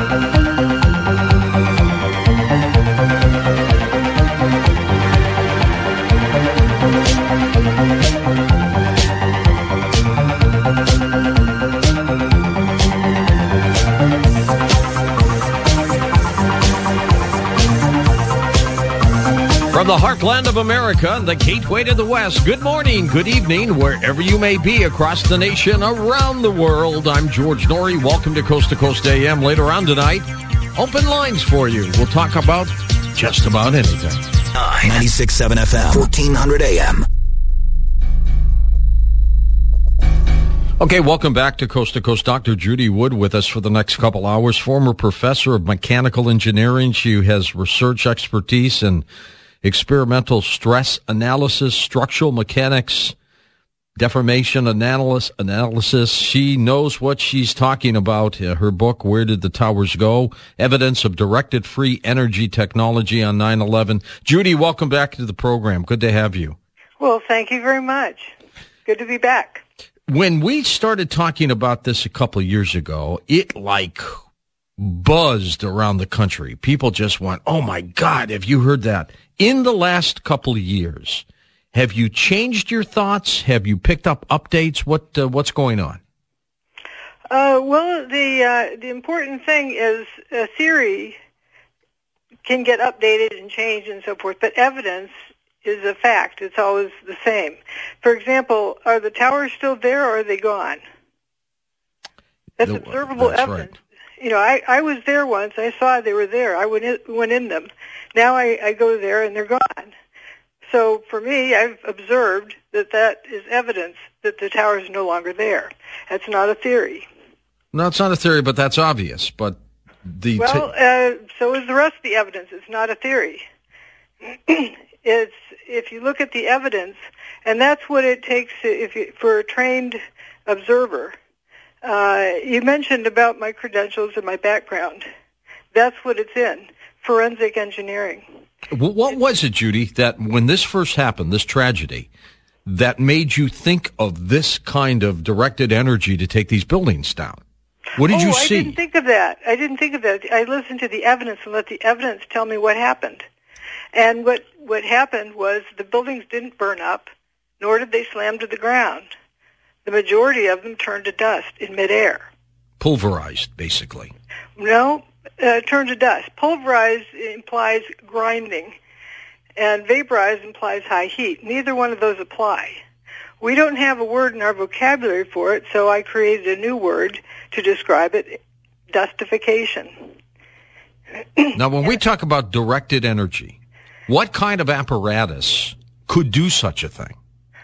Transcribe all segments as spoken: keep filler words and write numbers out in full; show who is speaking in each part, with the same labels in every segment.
Speaker 1: From the heartland of America, the gateway to the West, good morning, good evening, wherever you may be across the nation, around the world. I'm George Noory. Welcome to Coast to Coast A M. Later on tonight, open lines for you. We'll talk about just about anything.
Speaker 2: ninety-six point seven F M, fourteen hundred A M.
Speaker 1: Okay, welcome back to Coast to Coast. Doctor Judy Wood with us for the next couple hours. Former professor of mechanical engineering. She has research expertise in experimental stress analysis, structural mechanics, deformation analysis. analysis. She knows what she's talking about. Uh, her book, Where Did the Towers Go? Evidence of Directed Free Energy Technology on nine eleven. Judy, welcome back to the program. Good to have you.
Speaker 3: Well, thank you very much. Good to be back.
Speaker 1: When we started talking about this a couple of years ago, it like buzzed around the country. People just went, oh my God, have you heard that? In the last couple of years, have you changed your thoughts? Have you picked up updates? What uh, what's going on?
Speaker 3: Uh, well, the uh, the important thing is a theory can get updated and changed and so forth, but evidence is a fact. It's always the same. For example, are the towers still there or are they gone? That's
Speaker 1: the,
Speaker 3: observable
Speaker 1: that's
Speaker 3: evidence.
Speaker 1: Right.
Speaker 3: You know, I, I was there once. I saw they were there. I went in, went in them. Now I, I go there and they're gone. So for me, I've observed that that is evidence that the tower is no longer there. That's not a theory.
Speaker 1: No, it's not a theory, but that's obvious. But the
Speaker 3: well,
Speaker 1: t-
Speaker 3: uh, so is the rest of the evidence. It's not a theory. It's if you look at the evidence, and that's what it takes if you, for a trained observer. Uh, you mentioned about my credentials and my background. That's what it's in, forensic engineering.
Speaker 1: What was it, Judy, that when this first happened, this tragedy, that made you think of this kind of directed energy to take these buildings down? What did
Speaker 3: oh,
Speaker 1: you see?
Speaker 3: I didn't think of that. I didn't think of that. I listened to the evidence and let the evidence tell me what happened. And what, what happened was the buildings didn't burn up, nor did they slam to the ground. The majority of them turned to dust in midair.
Speaker 1: Pulverized, basically.
Speaker 3: No, uh, turned to dust. Pulverized implies grinding, and vaporized implies high heat. Neither one of those apply. We don't have a word in our vocabulary for it, so I created a new word to describe it, dustification.
Speaker 1: Now, when we talk about directed energy, what kind of apparatus could do such a thing?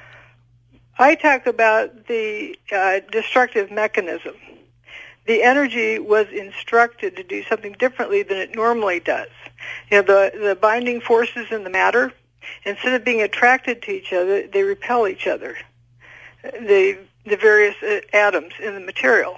Speaker 3: I talk about the uh, destructive mechanism. The energy was instructed to do something differently than it normally does. You know, the, the binding forces in the matter, instead of being attracted to each other, they repel each other, the, the various uh, atoms in the material.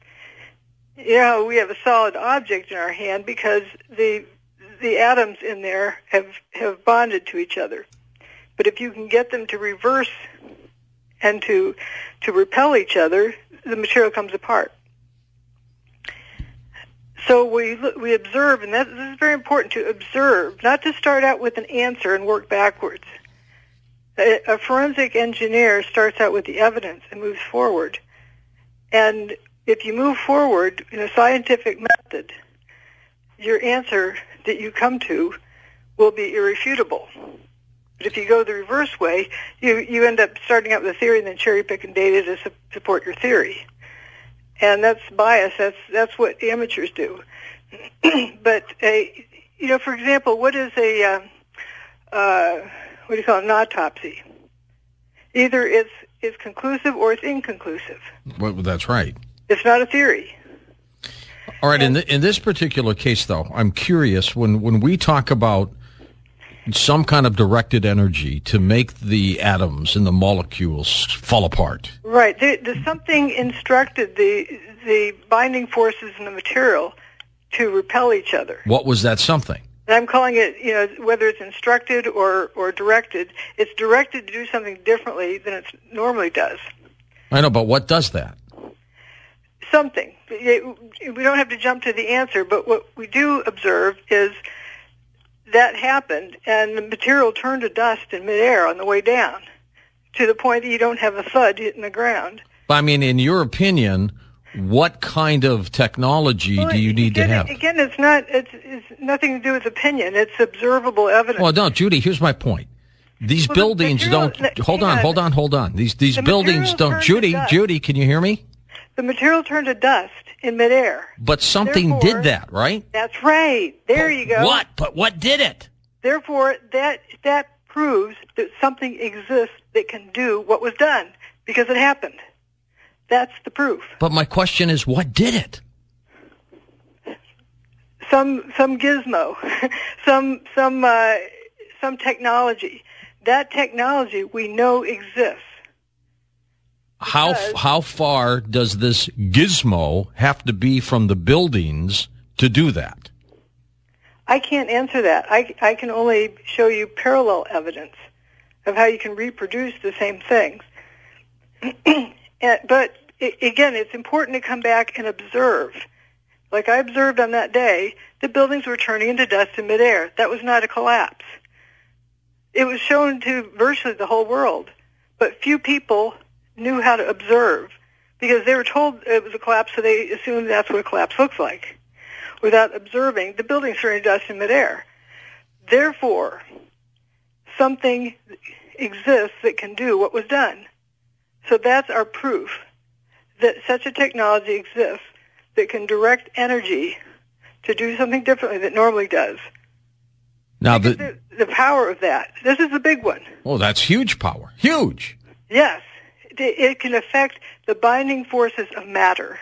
Speaker 3: You know, we have a solid object in our hand because the the atoms in there have, have bonded to each other. But if you can get them to reverse and to to repel each other, the material comes apart. So we we observe, and that, this is very important to observe, not to start out with an answer and work backwards. A, a forensic engineer starts out with the evidence and moves forward. And if you move forward in a scientific method, your answer that you come to will be irrefutable. But if you go the reverse way, you, you end up starting out with a theory and then cherry-picking data to su- support your theory. And that's bias. That's that's what amateurs do. But, a, you know, for example, what is a, uh, uh, what do you call it, an autopsy? Either it's, it's conclusive or it's inconclusive.
Speaker 1: Well, that's right.
Speaker 3: It's not a theory.
Speaker 1: All right, in, the, in this particular case, though, I'm curious, when, when we talk about some kind of directed energy to make the atoms and the molecules fall apart.
Speaker 3: Right. There, there's something instructed the the binding forces in the material to repel each other.
Speaker 1: What was that something?
Speaker 3: And I'm calling it, you know, whether it's instructed or, or directed, it's directed to do something differently than it normally does.
Speaker 1: I know, but what does that?
Speaker 3: something. It, we don't have to jump to the answer, but what we do observe is that happened, and the material turned to dust in midair on the way down, to the point that you don't have a thud hitting the ground.
Speaker 1: I mean, in your opinion, what kind of technology
Speaker 3: well,
Speaker 1: do you need
Speaker 3: again,
Speaker 1: to have?
Speaker 3: Again, it's not. It's, it's nothing to do with opinion. It's observable evidence.
Speaker 1: Well, no, Judy. Here's my point. These
Speaker 3: well,
Speaker 1: buildings
Speaker 3: material,
Speaker 1: don't.
Speaker 3: The,
Speaker 1: hold on,
Speaker 3: on,
Speaker 1: hold on, hold on. These these
Speaker 3: the
Speaker 1: buildings don't. Judy, Judy, can you hear me?
Speaker 3: The material turned to dust in midair.
Speaker 1: But something
Speaker 3: Therefore,
Speaker 1: did that, right?
Speaker 3: That's right. There
Speaker 1: but
Speaker 3: you go.
Speaker 1: What? But what did it?
Speaker 3: Therefore, that that proves that something exists that can do what was done because it happened. That's the proof.
Speaker 1: But my question is, what did it?
Speaker 3: Some some gizmo, some some uh, some technology. That technology we know exists.
Speaker 1: How how far does this gizmo have to be from the buildings to do that?
Speaker 3: I can't answer that. I, I can only show you parallel evidence of how you can reproduce the same things. and, but it, again, it's important to come back and observe. Like I observed on that day, the buildings were turning into dust in midair. That was not a collapse. It was shown to virtually the whole world, but few people knew how to observe because they were told it was a collapse, so they assumed that's what a collapse looks like, without observing the buildings turning to dust in midair. Therefore, something exists that can do what was done. So that's our proof that such a technology exists that can direct energy to do something differently that normally does.
Speaker 1: Now the,
Speaker 3: the the power of that. This is the big one.
Speaker 1: Oh, that's huge power. Huge.
Speaker 3: Yes. It, it can affect the binding forces of matter.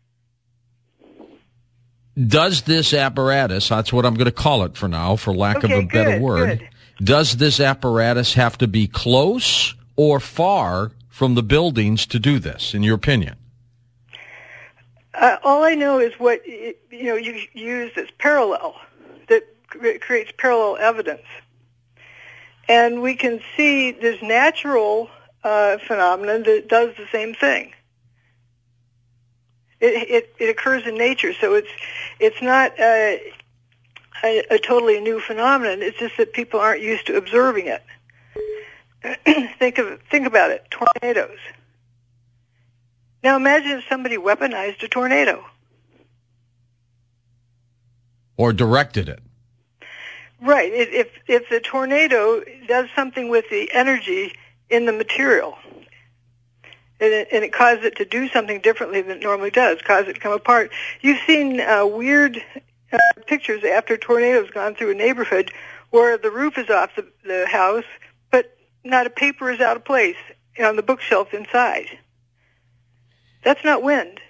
Speaker 1: Does this apparatus, that's what I'm going to call it for now, for lack
Speaker 3: okay,
Speaker 1: of a better
Speaker 3: good,
Speaker 1: word,
Speaker 3: good.
Speaker 1: Does this apparatus have to be close or far from the buildings to do this, in your opinion?
Speaker 3: Uh, all I know is what you know you use as parallel, that creates parallel evidence. And we can see this natural uh, phenomenon that does the same thing. It, it, it occurs in nature, so it's it's not a, a, a totally new phenomenon. It's just that people aren't used to observing it. think of think about it: tornadoes. Now imagine if somebody weaponized a tornado,
Speaker 1: or directed it.
Speaker 3: Right. If if the tornado does something with the energy in the material, and it, and it causes it to do something differently than it normally does, cause it to come apart. You've seen uh, weird uh, pictures after a tornado's gone through a neighborhood where the roof is off the, the house, but not a paper is out of place on the bookshelf inside. That's not wind.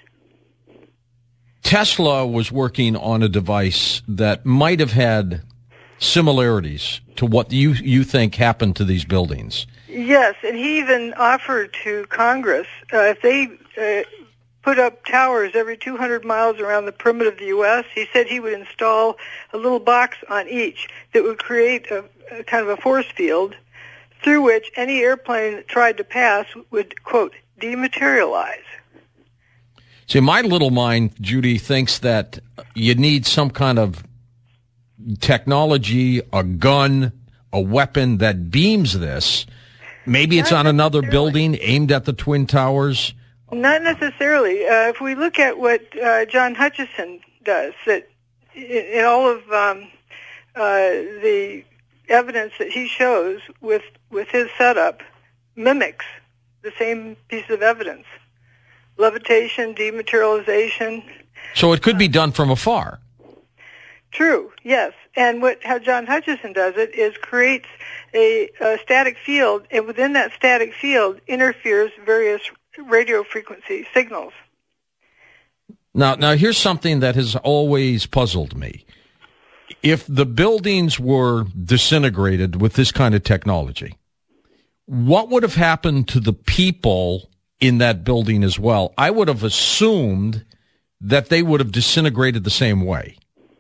Speaker 1: Tesla was working on a device that might have had similarities to what you you think happened to these buildings.
Speaker 3: Yes, and he even offered to Congress, uh, if they uh, put up towers every two hundred miles around the perimeter of the U S, he said he would install a little box on each that would create a, a kind of a force field through which any airplane that tried to pass would, quote, dematerialize.
Speaker 1: See, my little mind, Judy, thinks that you need some kind of technology, a gun, a weapon that beams this. Maybe it's
Speaker 3: Not
Speaker 1: on another building aimed at the Twin Towers.
Speaker 3: Not necessarily. Uh, if we look at what uh, John Hutchison does, that in, in all of um, uh, the evidence that he shows with with his setup mimics the same piece of evidence: levitation, dematerialization.
Speaker 1: So it could be done from afar.
Speaker 3: True, yes. And what how John Hutchison does it is creates a, a static field, and within that static field interferes various radio frequency signals.
Speaker 1: Now, now here's something that has always puzzled me. If the buildings were disintegrated with this kind of technology, what would have happened to the people in that building as well? I would have assumed that they would have disintegrated the same way.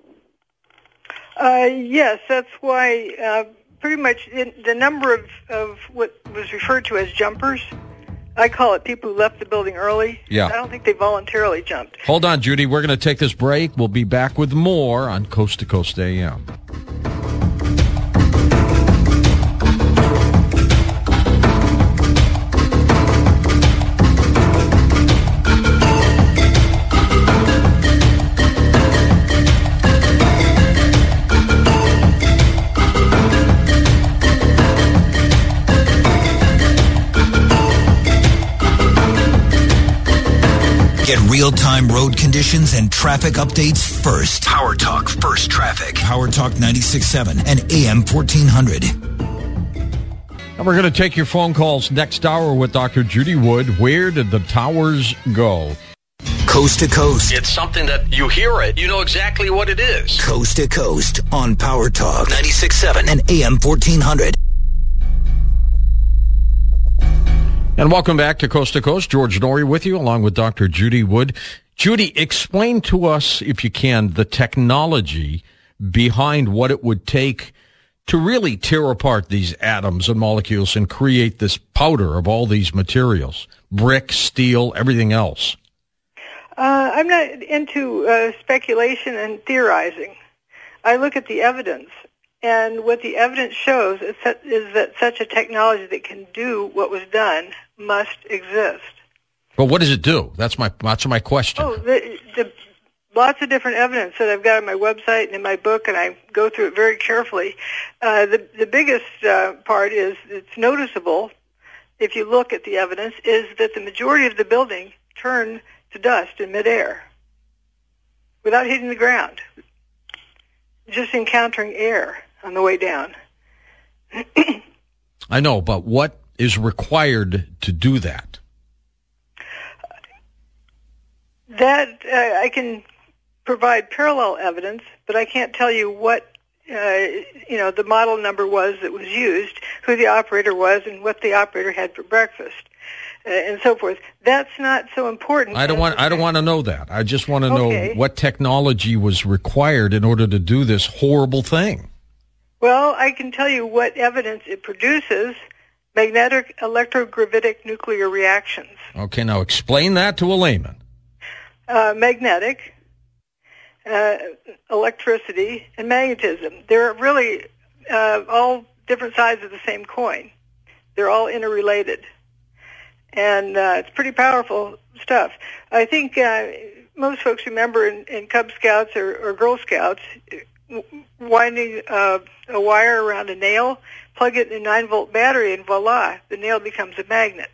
Speaker 3: Uh, yes, that's why uh, pretty much in the number of, of what was referred to as jumpers I call it people who left the building early.
Speaker 1: Yeah.
Speaker 3: I don't think they voluntarily jumped.
Speaker 1: Hold on, Judy. We're going to take this break. We'll be back with more on Coast to Coast A M.
Speaker 2: Get real-time road conditions and traffic updates first. Power Talk First Traffic. Power Talk ninety-six point seven and A M fourteen hundred.
Speaker 1: And we're going to take your phone calls next hour with Doctor Judy Wood. Where did the towers go?
Speaker 2: Coast to Coast.
Speaker 4: It's something that you hear it, you know exactly what it is.
Speaker 2: Coast to Coast on Power Talk ninety-six point seven and A M fourteen hundred.
Speaker 1: And welcome back to Coast to Coast. George Noory with you, along with Doctor Judy Wood. Judy, explain to us, if you can, the technology behind what it would take to really tear apart these atoms and molecules and create this powder of all these materials, brick, steel, everything else.
Speaker 3: Uh, I'm not into uh, speculation and theorizing. I look at the evidence. And what the evidence shows is that, is that such a technology that can do what was done must exist.
Speaker 1: But what does it do? That's my that's my question.
Speaker 3: Oh, the, the lots of different evidence that I've got on my website and in my book, and I go through it very carefully. Uh, the the biggest uh, part is it's noticeable if you look at the evidence is that the majority of the building turned to dust in midair without hitting the ground, just encountering air on the way down.
Speaker 1: I know, but what is required to do that?
Speaker 3: That uh, I can provide parallel evidence, but I can't tell you what uh, you know the model number was that was used, who the operator was, and what the operator had for breakfast, uh, and so forth. That's not so important.
Speaker 1: I don't want. I don't want to know that. I just want to
Speaker 3: Okay.
Speaker 1: know what technology was required in order to do this horrible thing.
Speaker 3: Well, I can tell you what evidence it produces: magnetic electrogravitic nuclear reactions.
Speaker 1: Okay, now explain that to a layman.
Speaker 3: Uh, magnetic, uh, electricity, and magnetism. They're really uh, all different sides of the same coin. They're all interrelated. And uh, it's pretty powerful stuff. I think uh, most folks remember in, in Cub Scouts or, or Girl Scouts, winding uh, a wire around a nail, plug it in a nine-volt battery, and voila, the nail becomes a magnet.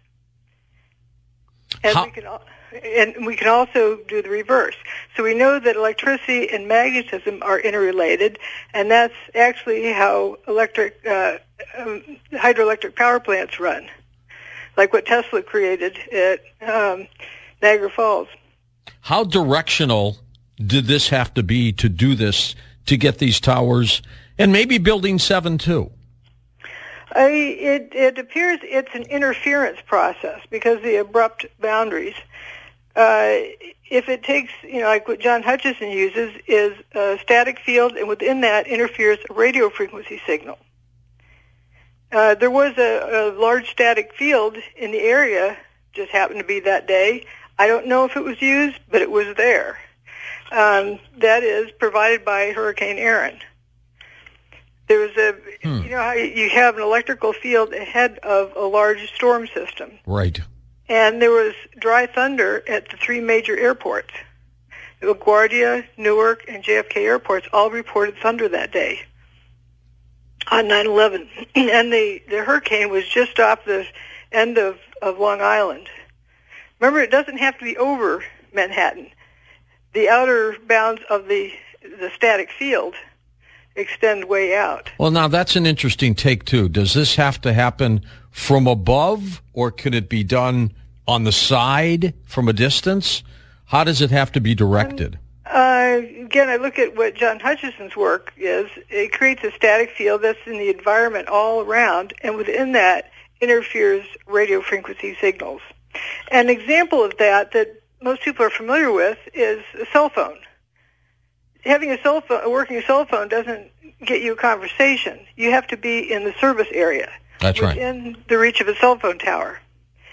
Speaker 3: And
Speaker 1: How-
Speaker 3: we can al- and we can also do the reverse. So we know that electricity and magnetism are interrelated, and that's actually how electric uh, um, hydroelectric power plants run, like what Tesla created at um, Niagara Falls.
Speaker 1: How directional did this have to be to do this, to get these towers, and maybe Building seven too?
Speaker 3: I, it, it appears it's an interference process because of the abrupt boundaries. Uh, if it takes, you know, like what John Hutchison uses is a static field, and within that interferes a radio frequency signal. Uh, there was a, a large static field in the area, just happened to be that day. I don't know if it was used, but it was there. Um, that is provided by Hurricane Aaron. There was a, hmm. you know how you have an electrical field ahead of a large storm system.
Speaker 1: Right.
Speaker 3: And there was dry thunder at the three major airports. LaGuardia, Newark, and J F K airports all reported thunder that day on nine eleven. And the, the hurricane was just off the end of, of Long Island. Remember, it doesn't have to be over Manhattan. The outer bounds of the the static field extend way out.
Speaker 1: Well, now that's an interesting take, too. Does this have to happen from above, or could it be done on the side from a distance? How does it have to be directed?
Speaker 3: Um, uh, again, I look at what John Hutchison's work is. It creates a static field that's in the environment all around, and within that interferes radio frequency signals. An example of that that most people are familiar with is a cell phone. Having a cell phone, a working cell phone doesn't get you a conversation. You have to be in the service area.
Speaker 1: That's right.
Speaker 3: Within the reach of a cell phone tower.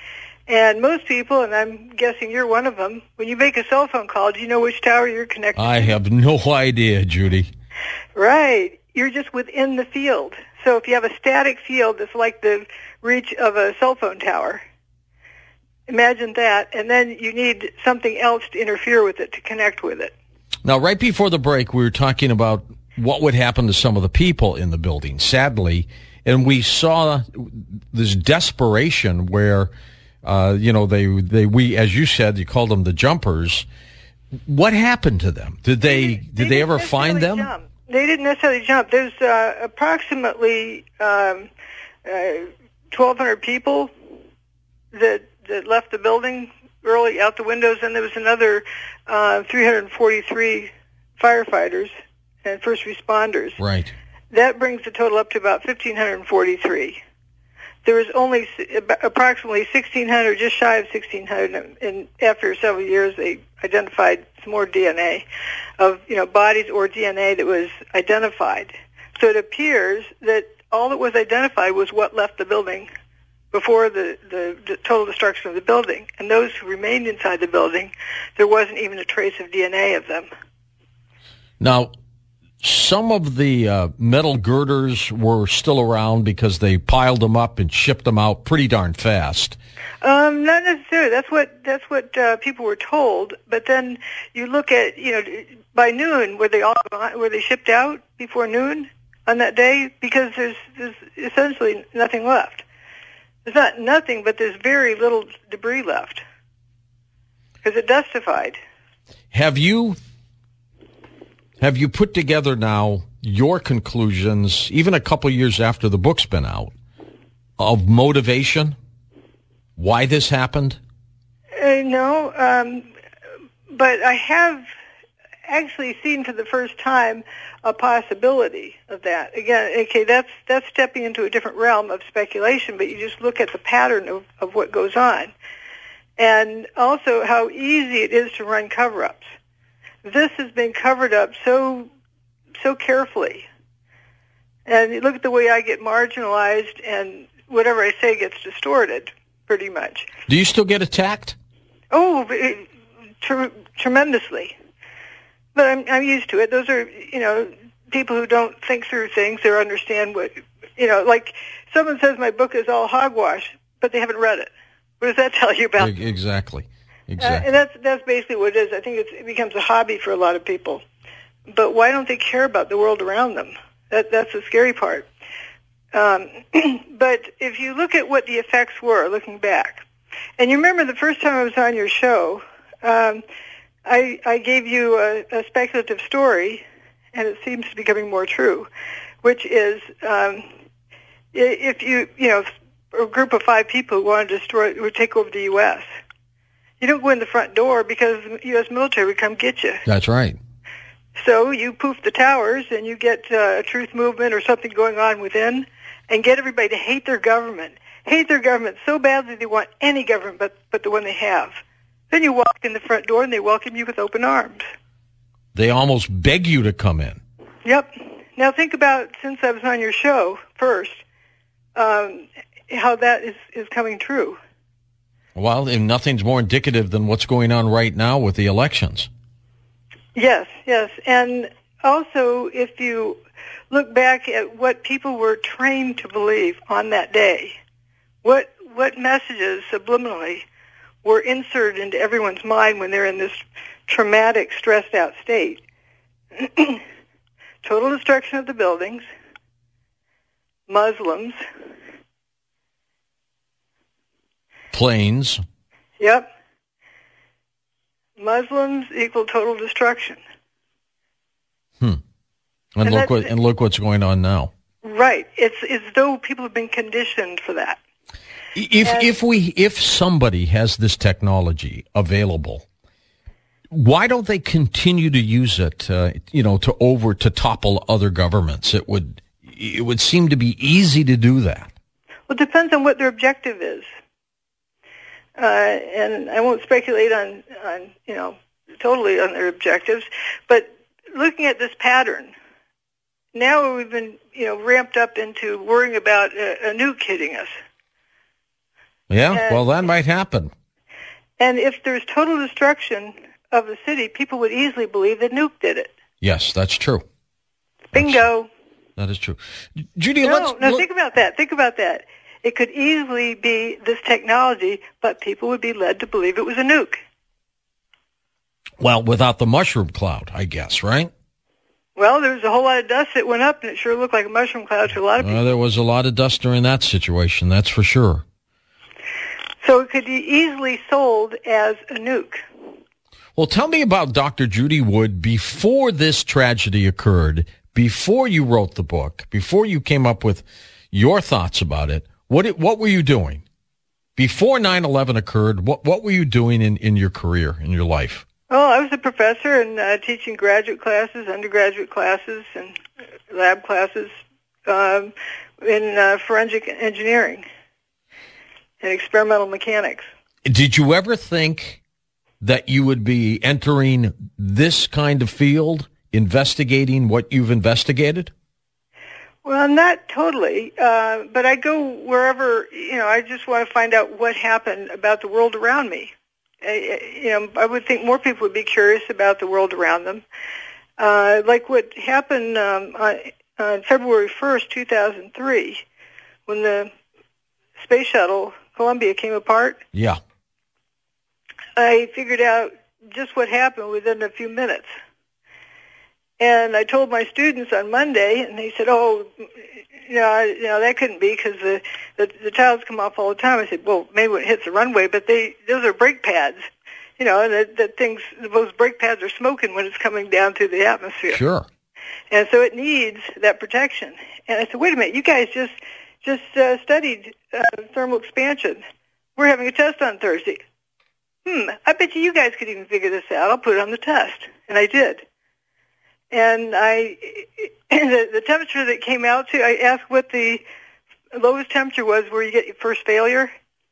Speaker 3: And most people, and I'm guessing you're one of them, when you make a cell phone call, do you know which tower you're connected
Speaker 1: I
Speaker 3: to?
Speaker 1: have no idea, Judy.
Speaker 3: Right. You're just within the field. So if you have a static field that's like the reach of a cell phone tower, imagine that, and then you need something else to interfere with it, to connect with it.
Speaker 1: Now, right before the break, we were talking about what would happen to some of the people in the building, sadly, and we saw this desperation where, uh, you know, they, they, we, as you said, you called them the jumpers. What happened to them? Did they,
Speaker 3: they
Speaker 1: did they, they ever find them?
Speaker 3: Jump. They didn't necessarily jump. There's uh, approximately um, uh, twelve hundred people that that left the building early out the windows, and there was another uh, three hundred forty-three firefighters and first responders.
Speaker 1: Right.
Speaker 3: That brings the total up to about one thousand five hundred forty-three. There was only approximately sixteen hundred, just shy of sixteen hundred, and after several years they identified some more D N A of, you know, bodies or D N A that was identified. So it appears that all that was identified was what left the building before the, the, the total destruction of the building. And those who remained inside the building, there wasn't even a trace of D N A of them.
Speaker 1: Now, some of the uh, metal girders were still around because they piled them up and shipped them out pretty darn fast.
Speaker 3: Um, not necessarily. That's what that's what uh, people were told. But then you look at, you know, by noon, were they all were they shipped out before noon on that day? Because there's there's essentially nothing left. There's not nothing, but there's very little debris left because it dustified.
Speaker 1: Have you have you put together now your conclusions, even a couple years after the book's been out, of motivation? Why this happened?
Speaker 3: Uh, no, um, but I have actually seen for the first time a possibility of that. Again, okay, that's that's stepping into a different realm of speculation, but you just look at the pattern of, of what goes on. And also how easy it is to run cover-ups. This has been covered up so so carefully. And you look at the way I get marginalized, and whatever I say gets distorted, pretty much.
Speaker 1: Do you still get attacked?
Speaker 3: Oh, it, tre- tremendously. But I'm, I'm used to it. Those are, you know, people who don't think through things or understand what, you know, like someone says my book is all hogwash, but they haven't read it. What does that tell you about?
Speaker 1: Exactly. Exactly.
Speaker 3: Uh, and that's that's basically what it is. I think it's, it becomes a hobby for a lot of people. But why don't they care about the world around them? That that's the scary part. Um, but if you look at what the effects were, looking back, and you remember the first time I was on your show, um, I, I gave you a, a speculative story, and it seems to be becoming more true, which is um, if you, you know, a group of five people who want to destroy, would take over the U S, you don't go in the front door because the U S military would come get you.
Speaker 1: That's right.
Speaker 3: So you poof the towers, and you get uh, a truth movement or something going on within, and get everybody to hate their government. Hate their government so badly they want any government but, but the one they have. Then you walk in the front door, and they welcome you with open arms.
Speaker 1: They almost beg you to come in.
Speaker 3: Yep. Now think about, since I was on your show first, um, how that is, is coming true.
Speaker 1: Well, and nothing's more indicative than what's going on right now with the elections.
Speaker 3: Yes, yes. And also, if you look back at what people were trained to believe on that day, what what messages subliminally were inserted into everyone's mind when they're in this traumatic, stressed-out state. Total destruction of the buildings, Muslims.
Speaker 1: Planes.
Speaker 3: Yep. Muslims equal total destruction.
Speaker 1: Hmm. And,
Speaker 3: And
Speaker 1: look what
Speaker 3: that's-
Speaker 1: and look what's going on now.
Speaker 3: Right. It's as though people have been conditioned for that.
Speaker 1: If
Speaker 3: And-
Speaker 1: if we if somebody has this technology available, why don't they continue to use it? Uh, you know, to over to topple other governments. It would it would seem to be easy to do that.
Speaker 3: Well, it depends on what their objective is. Uh, and I won't speculate on, on, you know, totally on their objectives, but looking at this pattern, now we've been, you know, ramped up into worrying about a, a nuke hitting us.
Speaker 1: Yeah,
Speaker 3: and,
Speaker 1: well, that might happen.
Speaker 3: And if there's total destruction of the city, people would easily believe that Nuke did it.
Speaker 1: Yes, that's true.
Speaker 3: Bingo.
Speaker 1: That's, that is true. Judy,
Speaker 3: no,
Speaker 1: let's...
Speaker 3: No,
Speaker 1: let,
Speaker 3: think about that. Think about that. It could easily be this technology, but people would be led to believe it was a nuke.
Speaker 1: Well, without the mushroom cloud, I guess, right?
Speaker 3: Well, there was a whole lot of dust that went up, and it sure looked like a mushroom cloud to a lot of people.
Speaker 1: Uh, there was a lot of dust during that situation, that's for sure.
Speaker 3: So it could be easily sold as a nuke.
Speaker 1: Well, tell me about Doctor Judy Wood before this tragedy occurred, before you wrote the book, before you came up with your thoughts about it. What it, what were you doing? Before nine eleven occurred, what, what were you doing in, in your career, in your life?
Speaker 3: Well, I was a professor and uh, teaching graduate classes, undergraduate classes, and lab classes um, in uh, forensic engineering and experimental mechanics.
Speaker 1: Did you ever think that you would be entering this kind of field, investigating what you've investigated?
Speaker 3: Well, not totally, uh, but I go wherever, you know, I just want to find out what happened about the world around me. I, you know, I would think more people would be curious about the world around them. Uh, like what happened um, on, on February first, two thousand three, when the space shuttle Columbia came apart.
Speaker 1: Yeah.
Speaker 3: I figured out just what happened within a few minutes. And I told my students on Monday, and they said, oh, you know, I, you know that couldn't be because the, the the tiles come off all the time. I said, well, maybe when it hits the runway, but they those are brake pads, you know, and that, that things, those brake pads are smoking when it's coming down through the atmosphere.
Speaker 1: Sure.
Speaker 3: And so it needs that protection. And I said, wait a minute, you guys just just uh, studied uh, thermal expansion. We're having a test on Thursday. Hmm, I bet you you guys could even figure this out. I'll put it on the test. And I did. And I, the, the temperature that came out to, I asked what the lowest temperature was where you get your first failure.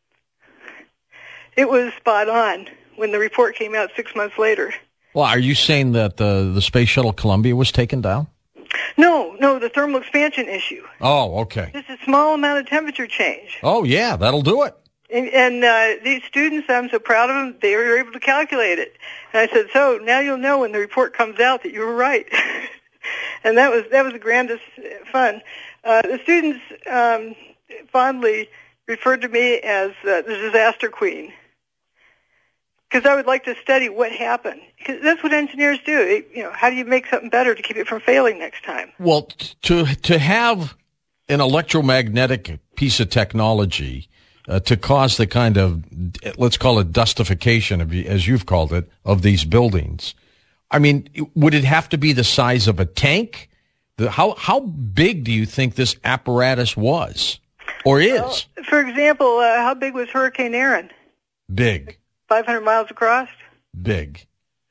Speaker 3: It was spot on when the report came out six months later.
Speaker 1: Well, are you saying that the, the Space Shuttle Columbia was taken down?
Speaker 3: No, no, the thermal expansion issue.
Speaker 1: Oh, okay.
Speaker 3: Just a small amount of temperature change.
Speaker 1: Oh, yeah, that'll do it.
Speaker 3: And, and uh, these students, I'm so proud of them, they were able to calculate it. And I said, so now you'll know when the report comes out that you were right. And that was that was the grandest fun. Uh, the students um, fondly referred to me as uh, the disaster queen, because I would like to study what happened. Because that's what engineers do. It, you know, how do you make something better to keep it from failing next time?
Speaker 1: Well, to to have an electromagnetic piece of technology uh, to cause the kind of, let's call it dustification, of, as you've called it, of these buildings, I mean, would it have to be the size of a tank? The, how how big do you think this apparatus was, or is?
Speaker 3: Well, for example, uh, how big was Hurricane Aaron?
Speaker 1: Big.
Speaker 3: five hundred miles across?
Speaker 1: Big.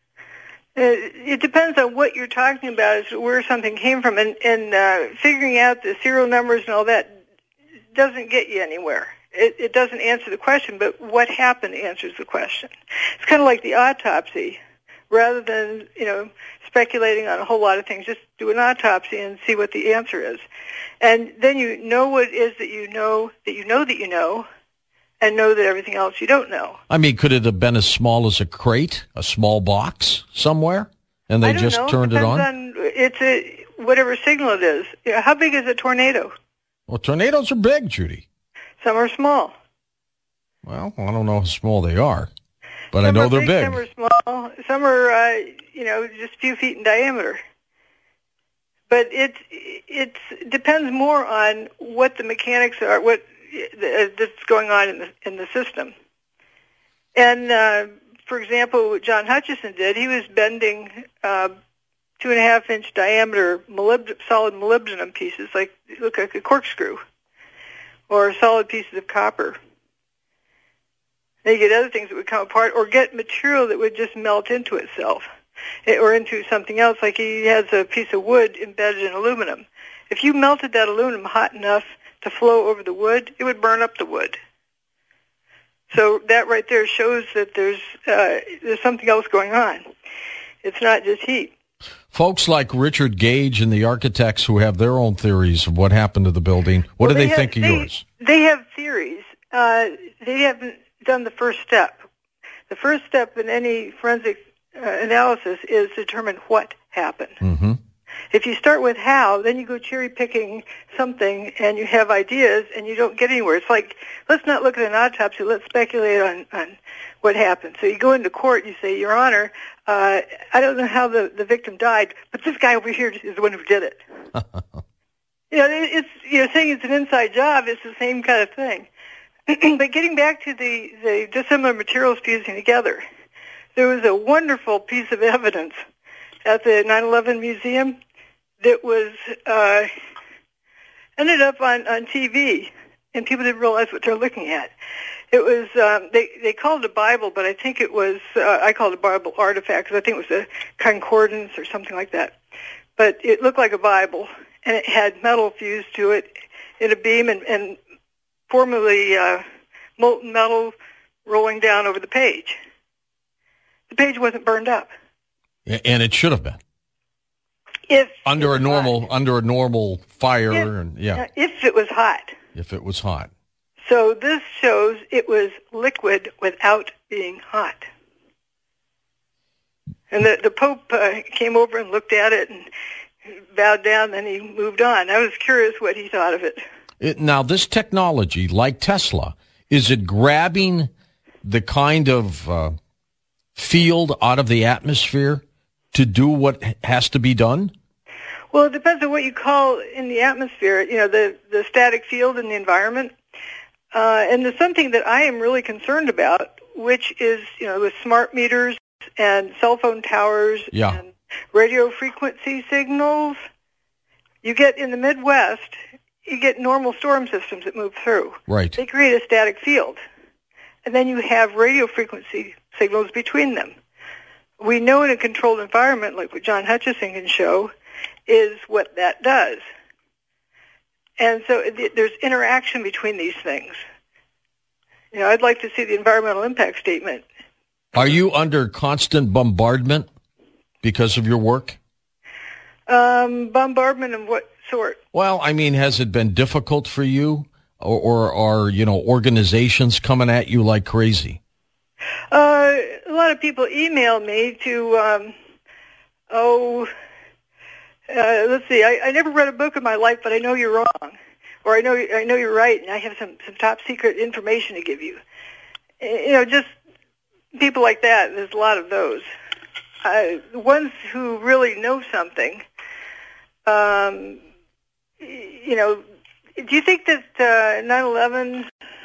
Speaker 3: It, it depends on what you're talking about, is where something came from, and, and uh, figuring out the serial numbers and all that doesn't get you anywhere. It, it doesn't answer the question, but what happened answers the question. It's kind of like the autopsy. Rather than, you know, speculating on a whole lot of things, just do an autopsy and see what the answer is. And then you know what it is that you know, that you know that you know, and know that everything else you don't know.
Speaker 1: I mean, could it have been as small as a crate, a small box somewhere, and they
Speaker 3: I don't
Speaker 1: just
Speaker 3: know.
Speaker 1: turned
Speaker 3: Depends
Speaker 1: it on?
Speaker 3: on? It's a, whatever signal it is. You know, how big is a tornado?
Speaker 1: Well, tornadoes are big, Judy.
Speaker 3: Some are small.
Speaker 1: Well, I don't know how small they are, but
Speaker 3: some
Speaker 1: I know
Speaker 3: are
Speaker 1: they're
Speaker 3: big,
Speaker 1: big.
Speaker 3: Some are small. Some are, uh, you know, just a few feet in diameter. But it it depends more on what the mechanics are, what uh, that's going on in the in the system. And uh, for example, what John Hutchison did, he was bending uh, two and a half inch diameter molybd- solid molybdenum pieces, like look like a corkscrew, or solid pieces of copper. They get other things that would come apart, or get material that would just melt into itself, or into something else. Like he has a piece of wood embedded in aluminum. If you melted that aluminum hot enough to flow over the wood, it would burn up the wood. So that right there shows that there's uh, there's something else going on. It's not just heat.
Speaker 1: Folks like Richard Gage and the architects who have their own theories of what happened to the building, what
Speaker 3: well,
Speaker 1: do they,
Speaker 3: they have,
Speaker 1: think of
Speaker 3: they,
Speaker 1: yours?
Speaker 3: They have theories. Uh, they haven't done the first step. The first step in any forensic uh, analysis is determine what happened.
Speaker 1: Mm-hmm.
Speaker 3: If you start with how, then you go cherry-picking something and you have ideas and you don't get anywhere. It's like, let's not look at an autopsy, let's speculate on, on what happened. So you go into court, you say, Your Honor, uh, I don't know how the, the victim died, but this guy over here is the one who did it. You know, it's, you know, saying it's an inside job is the same kind of thing. But getting back to the, the dissimilar materials fusing together, there was a wonderful piece of evidence at the nine eleven Museum that was uh, ended up on, on T V, and people didn't realize what they're looking at. It was um, they they called it a Bible, but I think it was uh, I called it a Bible artifact because I think it was a concordance or something like that. But it looked like a Bible, and it had metal fused to it in a beam, and, and formerly uh, molten metal rolling down over the page. The page wasn't burned up.
Speaker 1: And it should have been.
Speaker 3: If
Speaker 1: under a normal
Speaker 3: hot.
Speaker 1: under a normal fire,
Speaker 3: if,
Speaker 1: and yeah.
Speaker 3: If it was hot.
Speaker 1: If it was hot.
Speaker 3: So this shows it was liquid without being hot. And the the Pope uh, came over and looked at it and bowed down, and he moved on. I was curious what he thought of it.
Speaker 1: it. Now, this technology, like Tesla, is it grabbing the kind of uh, field out of the atmosphere to do what has to be done?
Speaker 3: Well, it depends on what you call in the atmosphere, you know, the, the static field in the environment. Uh, and there's something that I am really concerned about, which is, you know, with smart meters and cell phone towers
Speaker 1: yeah.
Speaker 3: and radio frequency signals. You get in the Midwest, you get normal storm systems that move through.
Speaker 1: Right.
Speaker 3: They create a static field. And then you have radio frequency signals between them. We know in a controlled environment, like what John Hutchison can show, is what that does. And so th- there's interaction between these things. You know, I'd like to see the environmental impact statement.
Speaker 1: Are you under constant bombardment because of your work?
Speaker 3: Um, bombardment of what sort?
Speaker 1: Well, I mean, has it been difficult for you? Or, or are, you know, organizations coming at you like crazy?
Speaker 3: Uh, a lot of people email me to, um, oh, uh, let's see, I, I never read a book in my life, but I know you're wrong. Or I know I know you're right, and I have some, some top secret information to give you. You know, just people like that, there's a lot of those. Uh, the ones who really know something, um, you know, do you think that uh, nine eleven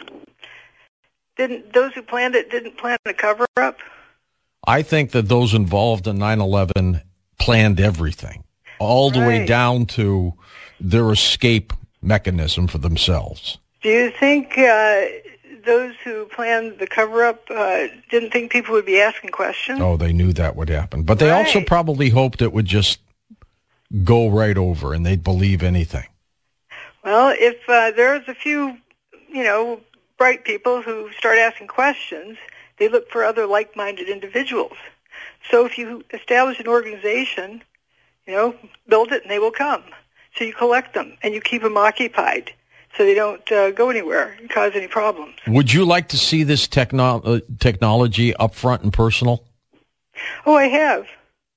Speaker 3: didn't? Those who planned it didn't plan a cover-up?
Speaker 1: I think that those involved in nine eleven planned everything, all the
Speaker 3: right.
Speaker 1: way down to their escape mechanism for themselves.
Speaker 3: Do you think uh, those who planned the cover-up uh, didn't think people would be asking questions?
Speaker 1: Oh, they knew that would happen, but they
Speaker 3: right.
Speaker 1: also probably hoped it would just go right over and they'd believe anything.
Speaker 3: Well, if uh, there's a few, you know, bright people who start asking questions, they look for other like-minded individuals. So if you establish an organization, you know, build it and they will come. So you collect them and you keep them occupied so they don't uh, go anywhere and cause any problems.
Speaker 1: Would you like to see this techno- uh, technology up front and personal?
Speaker 3: Oh, I have.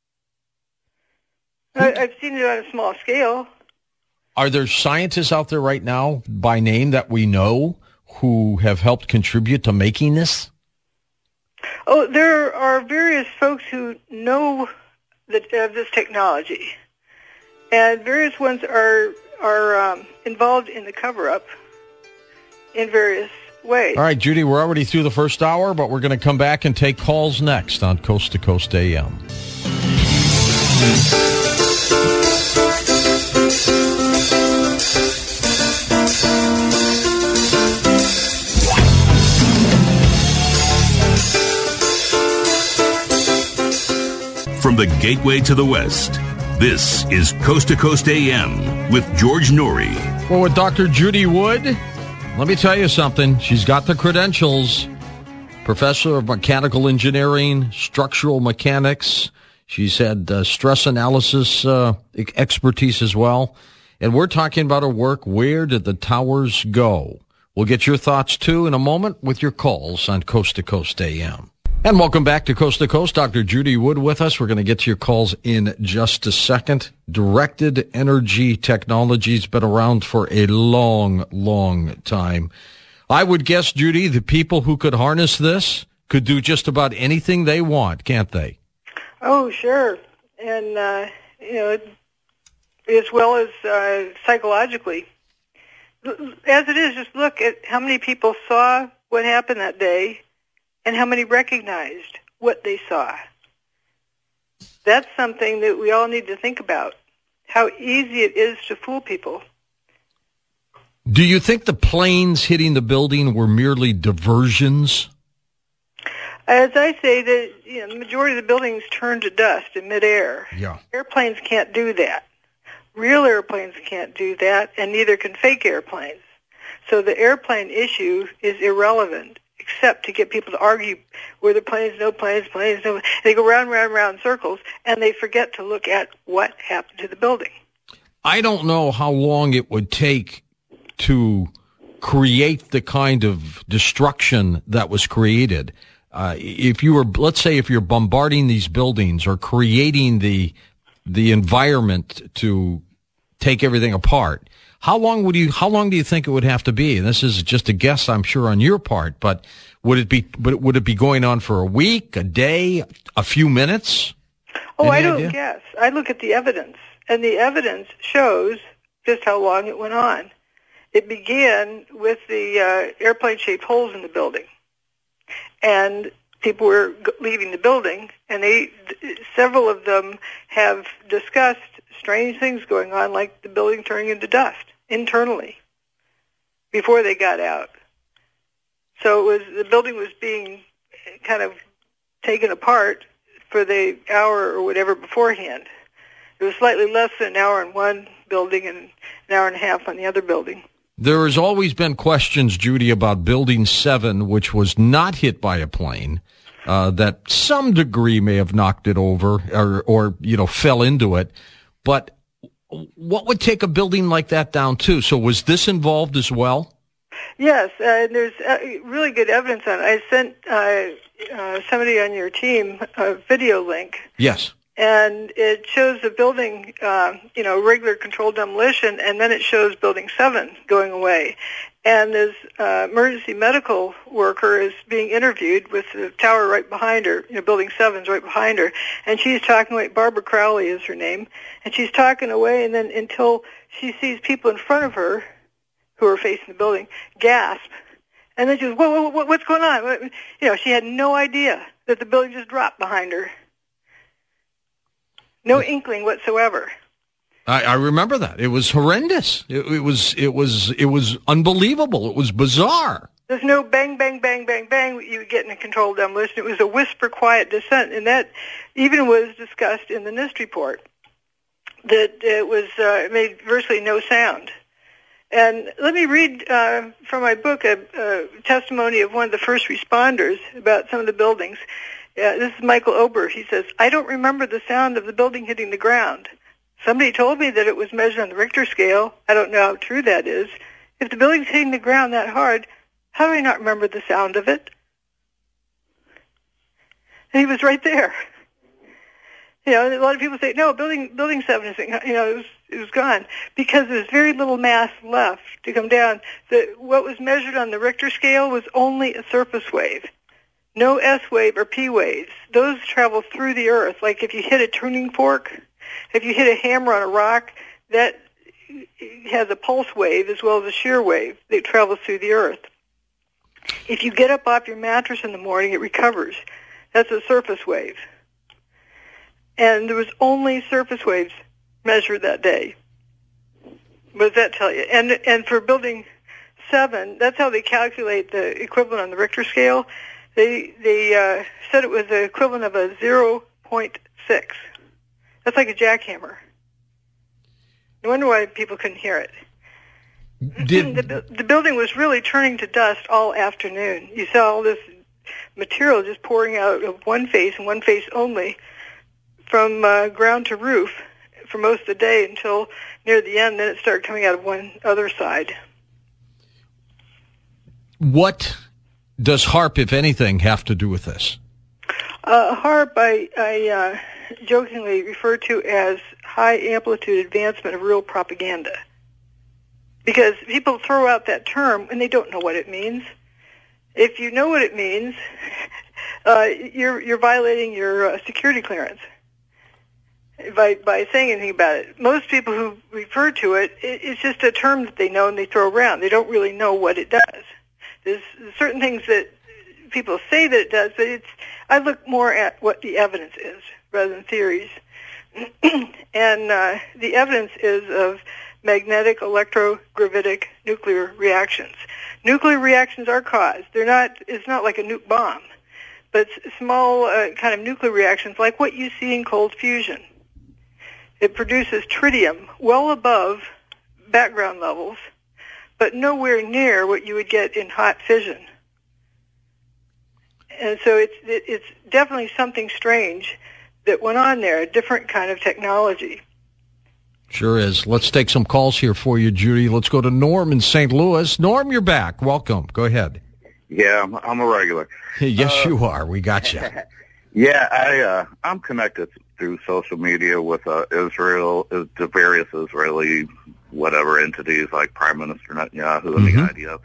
Speaker 3: I- I've seen it on a small scale.
Speaker 1: Are there scientists out there right now by name that we know who have helped contribute to making this?
Speaker 3: Oh, there are various folks who know that of this technology, and various ones are are um, involved in the cover-up in various ways.
Speaker 1: All right, Judy, we're already through the first hour, but we're going to come back and take calls next on Coast to Coast A M.
Speaker 5: From the gateway to the West, this is Coast to Coast A M with George Noory.
Speaker 1: Well, with Doctor Judy Wood, let me tell you something. She's got the credentials. Professor of Mechanical Engineering, Structural Mechanics. She's had uh, stress analysis uh, expertise as well. And we're talking about her work, Where Did the Towers Go? We'll get your thoughts, too, in a moment with your calls on Coast to Coast A M. And welcome back to Coast to Coast. Doctor Judy Wood with us. We're going to get to your calls in just a second. Directed energy technology's been around for a long, long time. I would guess, Judy, the people who could harness this could do just about anything they want, can't they?
Speaker 3: Oh, sure. And, uh, you know, as well as uh, psychologically. As it is, just look at how many people saw what happened that day and how many recognized what they saw. That's something that we all need to think about, how easy it is to fool people.
Speaker 1: Do you think the planes hitting the building were merely diversions?
Speaker 3: As I say, the, you know, the majority of the buildings turned to dust in midair.
Speaker 1: Yeah.
Speaker 3: Airplanes can't do that. Real airplanes can't do that, and neither can fake airplanes. So the airplane issue is irrelevant, except to get people to argue were there planes, no planes, planes, no. They go round, round, round in circles, and they forget to look at what happened to the building.
Speaker 1: I don't know how long it would take to create the kind of destruction that was created. Uh, if you were, let's say, if you're bombarding these buildings or creating the the environment to take everything apart, how long would you? How long do you think it would have to be? And this is just a guess, I'm sure, on your part. But would it be? But would it be going on for a week, a day, a few minutes?
Speaker 3: Oh,
Speaker 1: Any
Speaker 3: I don't
Speaker 1: idea?
Speaker 3: guess. I look at the evidence, and the evidence shows just how long it went on. It began with the uh, airplane-shaped holes in the building, and people were g- leaving the building, and they, th- several of them have discussed strange things going on, like the building turning into dust internally before they got out. So it was the building was being kind of taken apart for the hour or whatever beforehand. It was slightly less than an hour in one building and an hour and a half on the other building.
Speaker 1: There has always been questions, Judy, about Building seven, which was not hit by a plane, uh, that some degree may have knocked it over or, or, you know, fell into it. But what would take a building like that down, too? So was this involved as well?
Speaker 3: Yes, uh, and there's uh, really good evidence on it. I sent uh, uh, somebody on your team a video link.
Speaker 1: Yes.
Speaker 3: And it shows the building, uh, you know, regular controlled demolition, and then it shows Building seven going away. And this uh, emergency medical worker is being interviewed with the tower right behind her, you know, Building seven's right behind her, and she's talking away. Barbara Crowley is her name, and she's talking away, and then until she sees people in front of her who are facing the building gasp, and then she goes, whoa, whoa, what's going on? You know, she had no idea that the building just dropped behind her. No inkling whatsoever.
Speaker 1: I, I remember that. It was horrendous. It, it was it was it was unbelievable. It was bizarre.
Speaker 3: There's no bang, bang, bang, bang, bang you would get in a controlled demolition. It was a whisper, quiet descent, and that even was discussed in the NIST report. That it was uh, it made virtually no sound. And let me read uh, from my book a, a testimony of one of the first responders about some of the buildings. Uh, this is Michael Ober. He says, I don't remember the sound of the building hitting the ground. Somebody told me that it was measured on the Richter scale. I don't know how true that is. If the building's hitting the ground that hard, how do I not remember the sound of it? And he was right there. You know, a lot of people say, no, building building seven is, you know, it was, it was gone because there's very little mass left to come down. The, what was measured on the Richter scale was only a surface wave. No S wave or P waves. Those travel through the earth. Like if you hit a tuning fork, if you hit a hammer on a rock, that has a pulse wave as well as a shear wave that travels through the earth. If you get up off your mattress in the morning, it recovers. That's a surface wave. And there was only surface waves measured that day. What does that tell you? And and for building seven, that's how they calculate the equivalent on the Richter scale. They they uh, said it was the equivalent of a zero point six. That's like a jackhammer. No wonder why people couldn't hear it.
Speaker 1: Did
Speaker 3: the, the building was really turning to dust all afternoon. You saw all this material just pouring out of one face and one face only from uh, ground to roof for most of the day until near the end. Then it started coming out of one other side.
Speaker 1: what does HAARP, if anything, have to do with this?
Speaker 3: Uh, HAARP, I, I uh, jokingly refer to as high amplitude advancement of real propaganda, because people throw out that term and they don't know what it means. If you know what it means, uh, you're you're violating your uh, security clearance by by saying anything about it. Most people who refer to it, it, it's just a term that they know and they throw around. They don't really know what it does. There's certain things that people say that it does, but it's. I look more at what the evidence is rather than theories, and uh, the evidence is of magnetic electrogravitic nuclear reactions. Nuclear reactions are caused. They're not. It's not like a nuke bomb, but small uh, kind of nuclear reactions, like what you see in cold fusion. It produces tritium well above background levels, but nowhere near what you would get in hot fission. And so it's it, it's definitely something strange that went on there, a different kind of technology.
Speaker 1: Sure is. Let's take some calls here for you, Judy. Let's go to Norm in Saint Louis. Norm, you're back. Welcome. Go ahead.
Speaker 6: Yeah, I'm, I'm a regular.
Speaker 1: Yes,
Speaker 6: uh,
Speaker 1: you are. We got you.
Speaker 6: Yeah, I, uh, I'm connected through social media with uh, Israel, uh, the various Israeli whatever entities like Prime Minister Netanyahu and mm-hmm. the idea.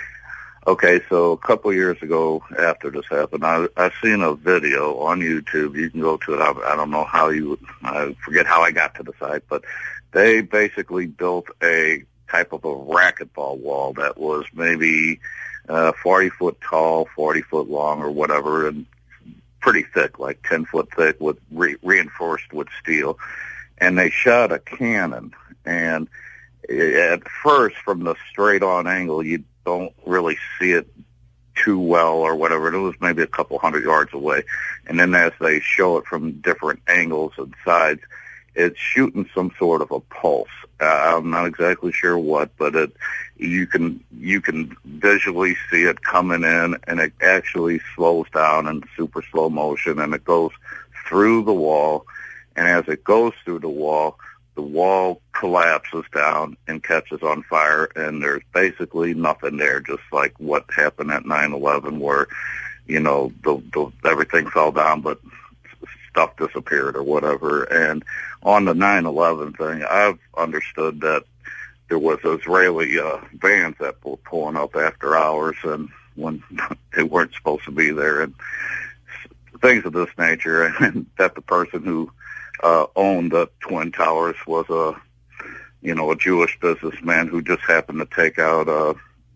Speaker 6: Okay, so a couple of years ago after this happened, I, I seen a video on YouTube. You can go to it. I, I don't know how you, I forget how I got to the site, but they basically built a type of a racquetball wall that was maybe uh, forty foot tall, forty foot long or whatever, and pretty thick, like ten foot thick with re- reinforced with steel. And they shot a cannon. And at first, from the straight-on angle, you don't really see it too well or whatever. It was maybe a couple hundred yards away. And then as they show it from different angles and sides, it's shooting some sort of a pulse. Uh, I'm not exactly sure what, but it you can you can visually see it coming in, and it actually slows down in super slow motion, and it goes through the wall. And as it goes through the wall, the wall collapses down and catches on fire, and there's basically nothing there, just like what happened at nine eleven, where, you know, the, the everything fell down, but stuff disappeared or whatever. And on the nine eleven thing, I've understood that there was Israeli uh, vans that were pulling up after hours and when they weren't supposed to be there, and things of this nature, and that the person who uh, owned the Twin Towers was a, you know, a Jewish businessman who just happened to take out uh,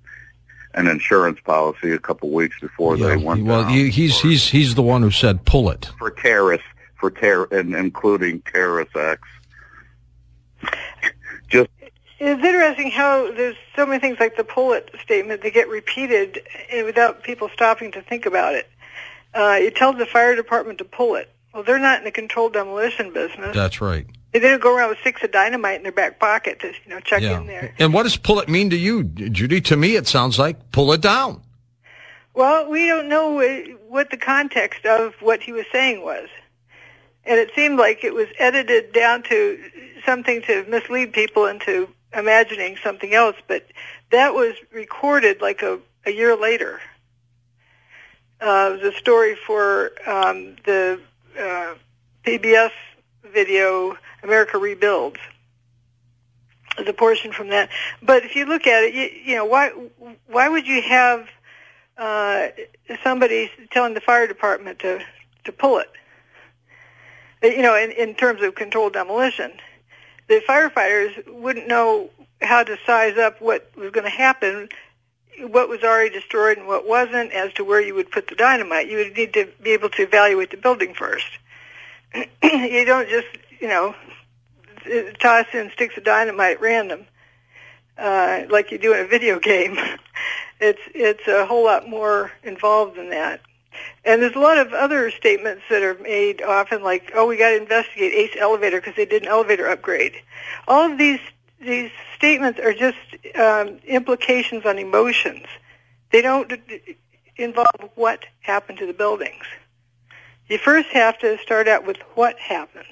Speaker 6: an insurance policy a couple weeks before yeah, they went
Speaker 1: well,
Speaker 6: down.
Speaker 1: Well, he's
Speaker 6: for,
Speaker 1: he's he's the one who said pull it
Speaker 6: for terrorists, for terror, and including terrorist acts. Just
Speaker 3: it's interesting how there's so many things like the pull it statement that get repeated without people stopping to think about it. Uh, it tells the fire department to pull it. Well, they're not in the controlled demolition business.
Speaker 1: That's right.
Speaker 3: They didn't go around with sticks of dynamite in their back pocket to, you know, check
Speaker 1: yeah.
Speaker 3: in there.
Speaker 1: And what does pull it mean to you, Judy? To me, it sounds like pull it down.
Speaker 3: Well, we don't know what the context of what he was saying was. And it seemed like it was edited down to something to mislead people into imagining something else. But that was recorded like a, a year later. Uh, it was a story for um, the uh, P B S video, America Rebuilds. There's a portion from that. But if you look at it, you, you know, why why would you have uh, somebody telling the fire department to, to pull it? You know, in, in terms of controlled demolition, the firefighters wouldn't know how to size up what was going to happen, what was already destroyed and what wasn't, as to where you would put the dynamite. You would need to be able to evaluate the building first. You don't just, you know, toss in sticks of dynamite at random, uh, like you do in a video game. It's it's a whole lot more involved than that. And there's a lot of other statements that are made often, like, oh, we got to investigate Ace Elevator because they did an elevator upgrade. All of these these statements are just um, implications on emotions. They don't involve what happened to the buildings. You first have to start out with what happened.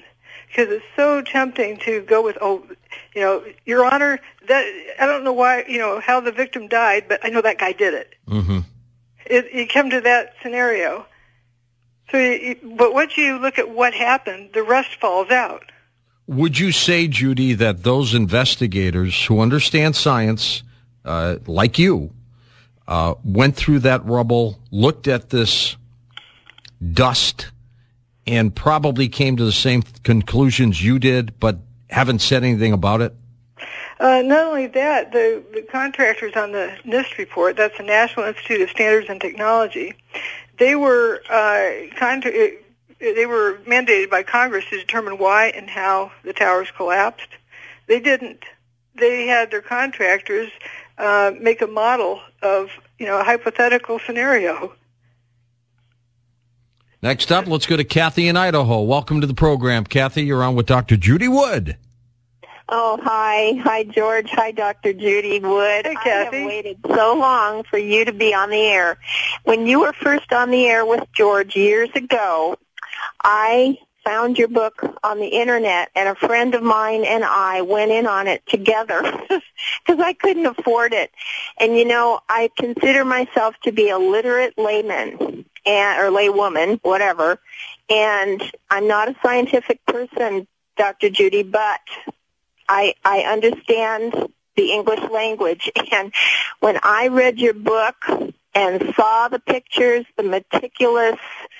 Speaker 3: because it's so tempting to go with, oh, you know, Your Honor, that I don't know why, you know, how the victim died, but I know that guy did it.
Speaker 1: Mm-hmm.
Speaker 3: It, you come to that scenario. So, you, but once you look at what happened, the rest falls out.
Speaker 1: Would you say, Judy, that those investigators who understand science, uh, like you, uh, went through that rubble, looked at this dust, and probably came to the same conclusions you did, but haven't said anything about it?
Speaker 3: Uh, not only that, the, the contractors on the NIST report, that's the National Institute of Standards and Technology, they were uh, contra- they were mandated by Congress to determine why and how the towers collapsed. They didn't. They had their contractors uh, make a model of, you know, a hypothetical scenario.
Speaker 1: Next up, let's go to Kathy in Idaho. Welcome to the program, Kathy. You're on with Doctor Judy Wood.
Speaker 7: Oh, hi. Hi, George. Hi, Doctor Judy Wood.
Speaker 3: Hey, Kathy.
Speaker 7: I have waited so long for you to be on the air. When you were first on the air with George years ago, I found your book on the Internet, and a friend of mine and I went in on it together because I couldn't afford it. And, you know, I consider myself to be a literate layman and or laywoman, whatever, and I'm not a scientific person, Doctor Judy, but I, I understand the English language, and when I read your book and saw the pictures, the meticulous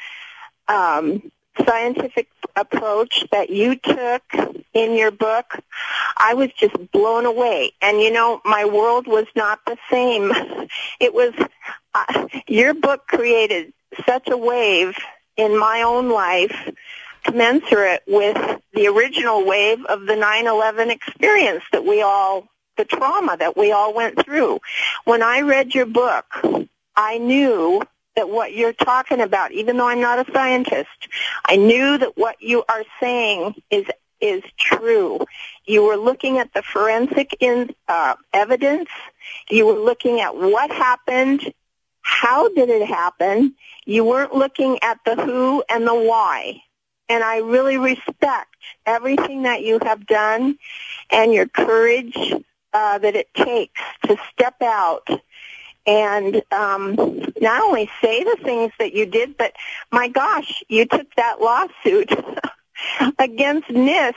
Speaker 7: um, scientific approach that you took in your book, I was just blown away. And, you know, my world was not the same. It was, uh, your book created such a wave in my own life commensurate with the original wave of the nine eleven experience that we all, the trauma that we all went through. When I read your book, I knew that what you're talking about, even though I'm not a scientist, I knew that what you are saying is is true. You were looking at the forensic in, uh, evidence. You were looking at what happened. How did it happen? You weren't looking at the who and the why. And I really respect everything that you have done and your courage uh, that it takes to step out and um, not only say the things that you did, but, my gosh, you took that lawsuit against NIST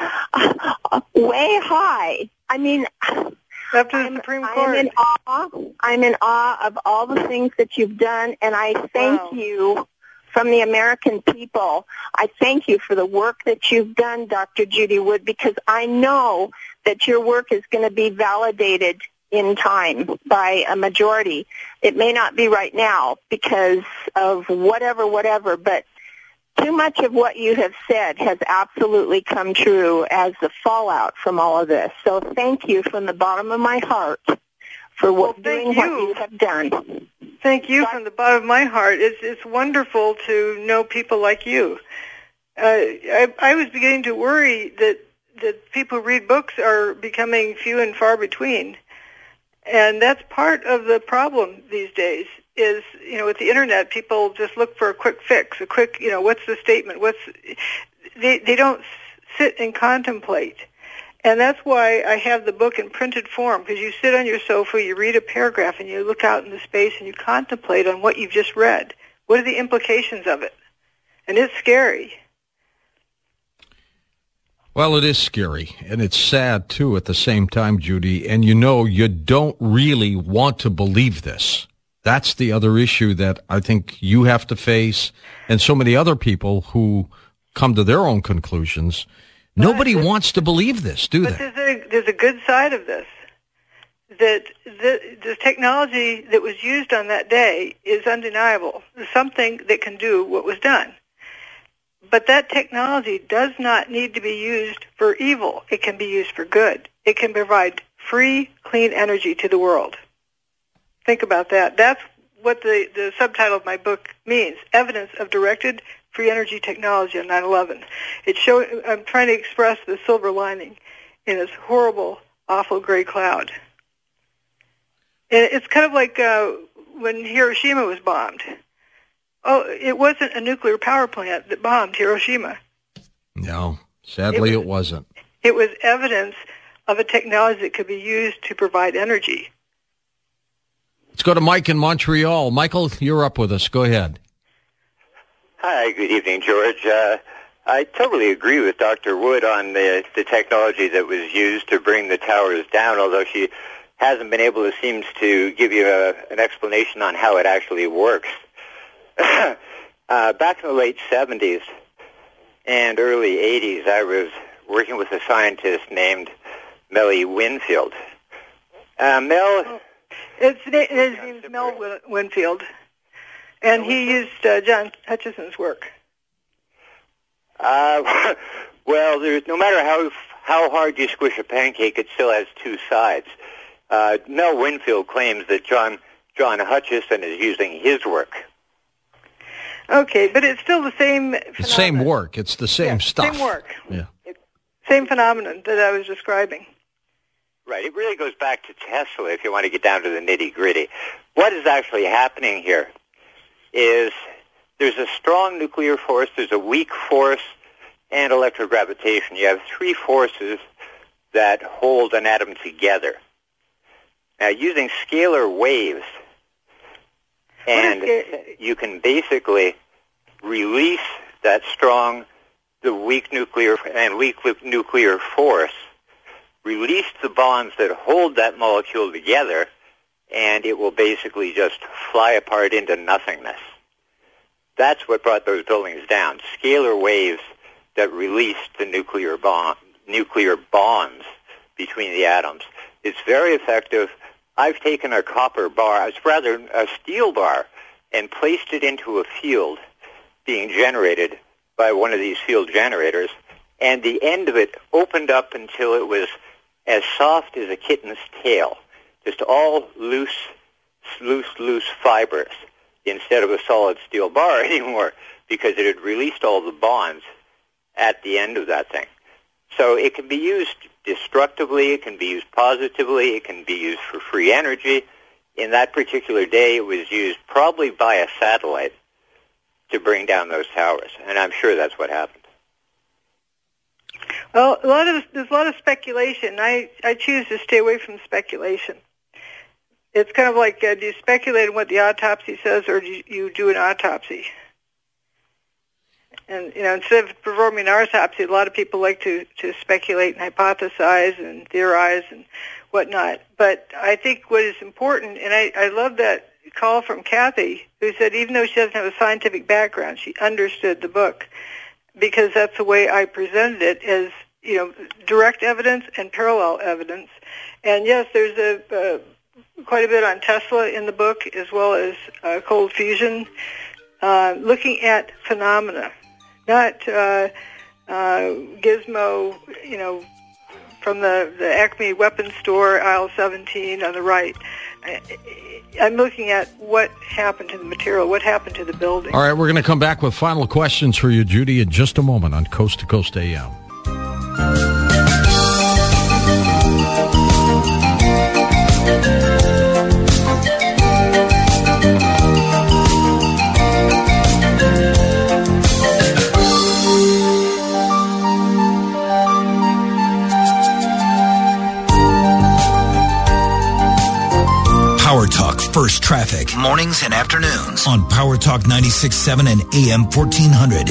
Speaker 7: uh, way high. I mean,
Speaker 3: Up to the
Speaker 7: I'm,
Speaker 3: Supreme
Speaker 7: I'm
Speaker 3: Court.
Speaker 7: in awe. I'm in awe of all the things that you've done, and I thank
Speaker 3: Wow.
Speaker 7: you from the American people. I thank you for the work that you've done, Doctor Judy Wood, because I know that your work is going to be validated in time by a majority. It may not be right now because of whatever, whatever, but too much of what you have said has absolutely come true as the fallout from all of this. So thank you from the bottom of my heart for what,
Speaker 3: Well,
Speaker 7: doing
Speaker 3: thank
Speaker 7: what
Speaker 3: you.
Speaker 7: you have done.
Speaker 3: Thank you from the bottom of my heart. It's it's wonderful to know people like you. Uh, I, I was beginning to worry that that people who read books are becoming few and far between, and that's part of the problem these days. Is, you know, with the internet, people just look for a quick fix, a quick, you know, what's the statement? What's they they don't sit and contemplate. And that's why I have the book in printed form, because you sit on your sofa, you read a paragraph, and you look out into space and you contemplate on what you've just read. What are the implications of it? And it's scary.
Speaker 1: Well, it is scary, and it's sad, too, at the same time, Judy. And you know, you don't really want to believe this. That's the other issue that I think you have to face, and so many other people who come to their own conclusions. Nobody
Speaker 3: but,
Speaker 1: wants to believe this, do
Speaker 3: but
Speaker 1: they?
Speaker 3: There's a, there's a good side of this. That the, the technology that was used on that day is undeniable. There's something that can do what was done. But that technology does not need to be used for evil. It can be used for good. It can provide free, clean energy to the world. Think about that. That's what the, the subtitle of my book means, Evidence of Directed Free Energy Technology on nine eleven. It show, I'm trying to express the silver lining in this horrible, awful gray cloud. And it's kind of like uh, when Hiroshima was bombed. Oh, it wasn't a nuclear power plant that bombed Hiroshima.
Speaker 1: No, Sadly,
Speaker 3: it,
Speaker 1: it
Speaker 3: was,
Speaker 1: wasn't.
Speaker 3: It was evidence of a technology that could be used to provide energy.
Speaker 1: Let's go to Mike in Montreal. Michael, you're up with us. Go ahead.
Speaker 8: Hi, good evening, George. Uh, I totally agree with Doctor Wood on the, the technology that was used to bring the towers down, although she hasn't been able to, seems to give you a, an explanation on how it actually works. uh, back in the late seventies and early eighties, I was working with a scientist named Melly Winfield. Uh, Mel...
Speaker 3: It's, his name's Mel Winfield, and he used uh, John Hutchison's work.
Speaker 8: Uh, well, there's, no matter how how hard you squish a pancake, it still has two sides. Uh, Mel Winfield claims that John John Hutchison is using his work.
Speaker 3: Okay, but it's still the same phenomenon.
Speaker 1: The same work. It's the same
Speaker 3: yeah,
Speaker 1: stuff.
Speaker 3: Same work.
Speaker 1: Yeah.
Speaker 3: Same phenomenon that I was describing.
Speaker 8: Right. It really goes back to Tesla if you want to get down to the nitty-gritty. What is actually happening here is there's a strong nuclear force, there's a weak force, and electrogravitation. You have three forces that hold an atom together. Now, using scalar waves, and you can basically release that strong, the weak nuclear and weak nuclear force, release the bonds that hold that molecule together, and it will basically just fly apart into nothingness. That's what brought those buildings down. Scalar waves that released the nuclear bond, nuclear bonds between the atoms. It's very effective. I've taken a copper bar, it's rather a steel bar, and placed it into a field being generated by one of these field generators, and the end of it opened up until it was as soft as a kitten's tail, just all loose, loose, loose fibers instead of a solid steel bar anymore, because it had released all the bonds at the end of that thing. So it can be used destructively, it can be used positively, it can be used for free energy. In that particular day, it was used probably by a satellite to bring down those towers, and I'm sure that's what happened.
Speaker 3: Well, a lot of there's a lot of speculation. I, I choose to stay away from speculation. It's kind of like, uh, do you speculate on what the autopsy says, or do you, you do an autopsy? And, you know, instead of performing an autopsy, a lot of people like to, to speculate and hypothesize and theorize and whatnot. But I think what is important, and I, I love that call from Kathy, who said even though she doesn't have a scientific background, she understood the book, because that's the way I presented it, as, you know, direct evidence and parallel evidence. And yes, there's a uh, quite a bit on Tesla in the book, as well as uh, cold fusion, uh, looking at phenomena, not uh, uh, gizmo, you know, from the, the Acme weapons store, aisle seventeen on the right. I, I'm looking at what happened to the material, what happened to the building.
Speaker 1: All right, we're going to come back with final questions for you, Judy, in just a moment on Coast to Coast A M.
Speaker 2: Power Talk First Traffic. Mornings and afternoons on Power Talk ninety-six point seven and A M fourteen hundred.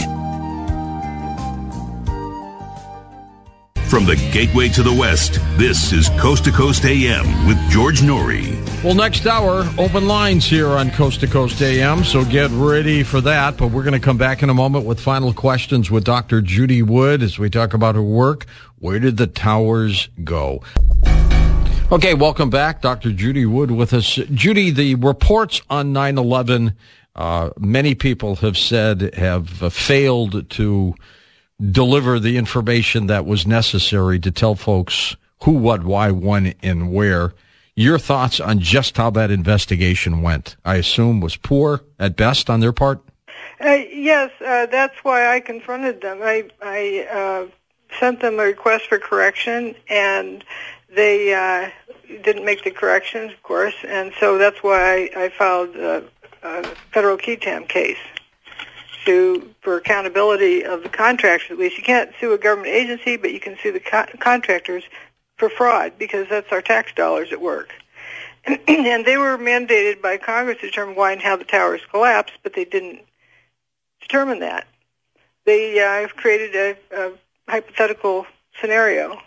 Speaker 5: From the gateway to the west, this is Coast to Coast A M with George Norrie.
Speaker 1: Well, next hour, open lines here on Coast to Coast A M, so get ready for that. But we're going to come back in a moment with final questions with Doctor Judy Wood as we talk about her work. Where did the towers go? Okay, welcome back. Doctor Judy Wood with us. Judy, the reports on nine eleven, uh, many people have said have uh, failed to deliver the information that was necessary to tell folks who, what, why, when, and where. Your thoughts on just how that investigation went, I assume, was poor at best on their part?
Speaker 3: Uh, yes, uh, that's why I confronted them. I, I uh, sent them a request for correction, and they uh, didn't make the corrections, of course, and so that's why I, I filed a, a federal Ketam case. sue for accountability of the contractors. At least you can't sue a government agency, but you can sue the co- contractors for fraud because that's our tax dollars at work. And, and they were mandated by Congress to determine why and how the towers collapsed, but they didn't determine that. They uh, have created a, a hypothetical scenario.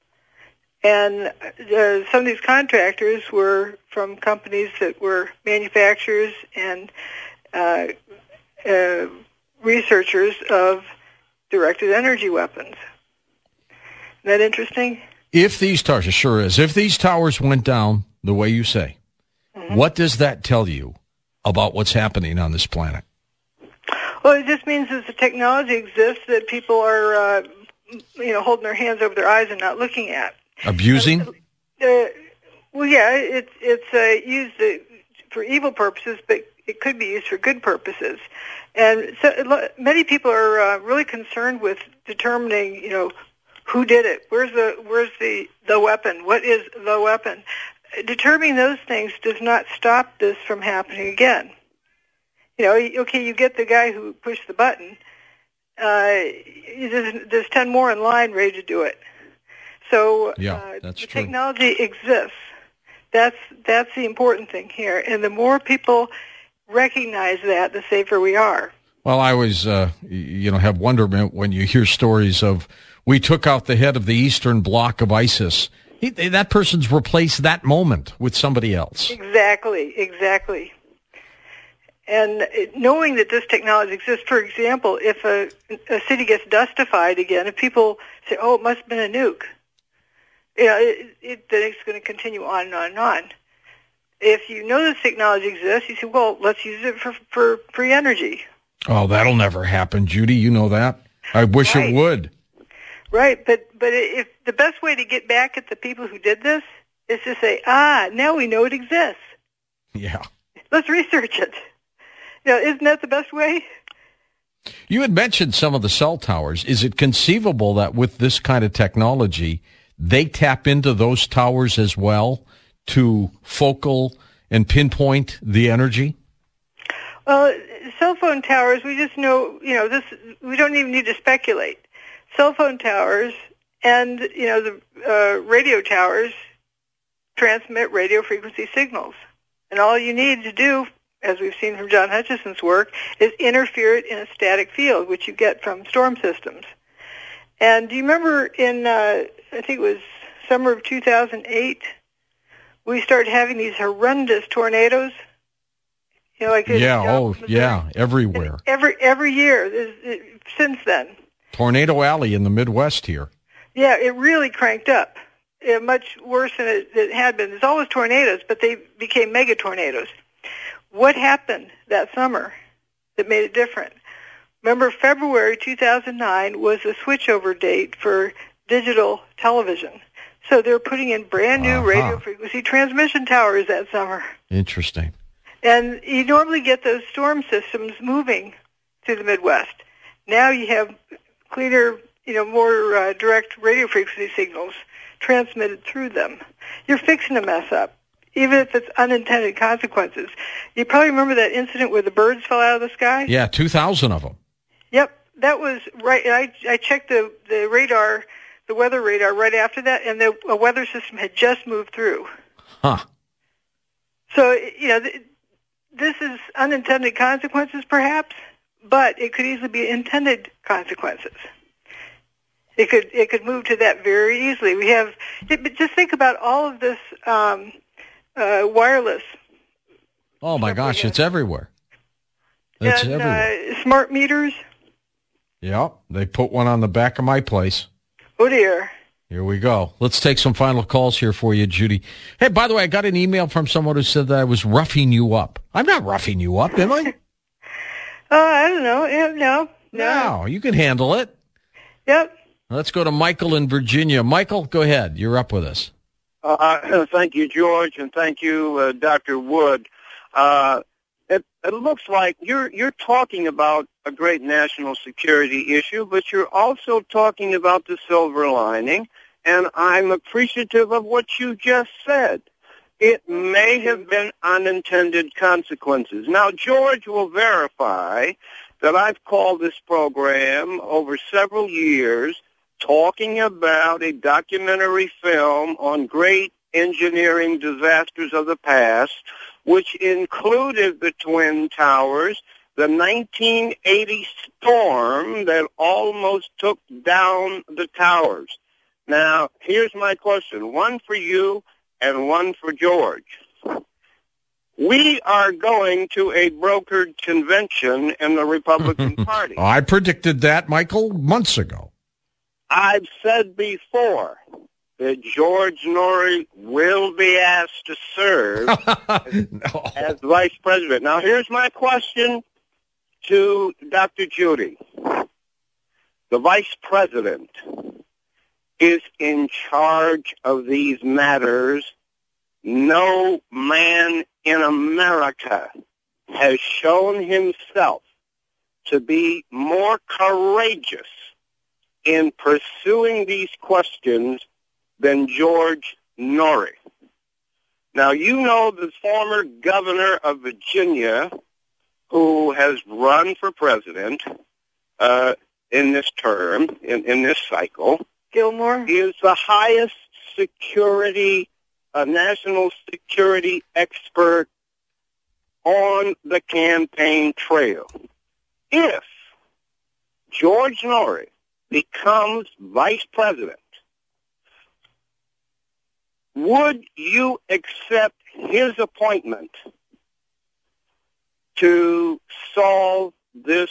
Speaker 3: And uh, some of these contractors were from companies that were manufacturers and uh, uh, researchers of directed energy weapons. Isn't that interesting?
Speaker 1: If these towers, it sure is, if these towers went down the way you say, mm-hmm. what does that tell you about what's happening on this planet?
Speaker 3: Well, it just means that the technology exists that people are, uh, you know, holding their hands over their eyes and not looking at.
Speaker 1: Abusing?
Speaker 3: Uh, uh, well, yeah, it, it's uh, used uh, for evil purposes, but it could be used for good purposes. And so many people are uh, really concerned with determining, you know, who did it? Where's the where's the the weapon? What is the weapon? Determining those things does not stop this from happening again. You know, okay, you get the guy who pushed the button. Uh, there's, there's ten more in line ready to do it. So
Speaker 1: yeah,
Speaker 3: uh,
Speaker 1: that's
Speaker 3: the
Speaker 1: true.
Speaker 3: technology exists. That's that's the important thing here. And the more people recognize that, the safer we are.
Speaker 1: Well, I always, uh, you know, have wonderment when you hear stories of, we took out the head of the Eastern Bloc of ISIS. He, that person's replaced that moment with somebody else.
Speaker 3: Exactly, exactly. And knowing that this technology exists, for example, if a, a city gets dustified again, if people say, oh, it must have been a nuke, you know, it, it, then it's going to continue on and on and on. If you know this technology exists, you say, well, let's use it for, for free energy.
Speaker 1: Oh, that'll never happen, Judy. You know that. I wish
Speaker 3: right.
Speaker 1: it would.
Speaker 3: Right, but but if the best way to get back at the people who did this is to say, ah, now we know it exists.
Speaker 1: Yeah.
Speaker 3: Let's research it. You know, isn't that the best way?
Speaker 1: You had mentioned some of the cell towers. Is it conceivable that with this kind of technology, they tap into those towers as well to focal and pinpoint the energy?
Speaker 3: Well, cell phone towers, we just know, you know, this. We don't even need to speculate. Cell phone towers and, you know, the uh, radio towers transmit radio frequency signals. And all you need to do, as we've seen from John Hutchison's work, is interfere it in a static field, which you get from storm systems. And do you remember in, uh, I think it was summer of two thousand eight, we started having these horrendous tornadoes? You know, like
Speaker 1: yeah, oh, yeah, everywhere.
Speaker 3: Every, every year since then.
Speaker 1: Tornado Alley in the Midwest here.
Speaker 3: Yeah, it really cranked up. Yeah, much worse than it, it had been. There's always tornadoes, but they became mega tornadoes. What happened that summer that made it different? Remember, February two thousand nine was the switchover date for digital television. So they're putting in brand new uh-huh. radio frequency transmission towers that summer.
Speaker 1: Interesting.
Speaker 3: And you normally get those storm systems moving through the Midwest. Now you have cleaner, you know, more uh, direct radio frequency signals transmitted through them. You're fixing to mess up, even if it's unintended consequences. You probably remember that incident where the birds fell out of the sky?
Speaker 1: Yeah, two thousand of them.
Speaker 3: Yep, that was right. I, I checked the, the radar, the weather radar right after that, and the a weather system had just moved through.
Speaker 1: Huh.
Speaker 3: So, you know, th- this is unintended consequences, perhaps, but it could easily be intended consequences. It could it could move to that very easily. We have it, just think about all of this um, uh, wireless.
Speaker 1: Oh my gosh, it's everywhere. It's
Speaker 3: and,
Speaker 1: everywhere.
Speaker 3: Uh, smart meters.
Speaker 1: Yep, they put one on the back of my place.
Speaker 3: Oh dear.
Speaker 1: Here we go. Let's take some final calls here for you, Judy. Hey, by the way, I got an email from someone who said that I was roughing you up. I'm not roughing you up, am I?
Speaker 3: Uh, I don't know. No, no.
Speaker 1: No, you can handle it.
Speaker 3: Yep.
Speaker 1: Let's go to Michael in Virginia. Michael, go ahead. You're up with us.
Speaker 9: Uh, thank you, George, and thank you, uh, Doctor Wood. Uh, it, it looks like you're you're talking about a great national security issue, but you're also talking about the silver lining, and I'm appreciative of what you just said. It may have been unintended consequences. Now, George will verify that I've called this program over several years, talking about a documentary film on great engineering disasters of the past, which included the Twin Towers, the nineteen eighty storm that almost took down the towers. Now, here's my question, one for you and one for George. We are going to a brokered convention in the Republican Party.
Speaker 1: I predicted that, Michael, months ago.
Speaker 9: I've said before that George Norrie will be asked to serve as,
Speaker 1: no.
Speaker 9: as vice president. Now, here's my question to Doctor Judy. The vice president is in charge of these matters. No man in America has shown himself to be more courageous in pursuing these questions than George Norrie. Now, you know the former governor of Virginia who has run for president uh, in this term, in, in this cycle.
Speaker 3: Gilmore?
Speaker 9: Is the highest security, uh, national security expert on the campaign trail. If George Norrie becomes vice president, would you accept his appointment to solve this,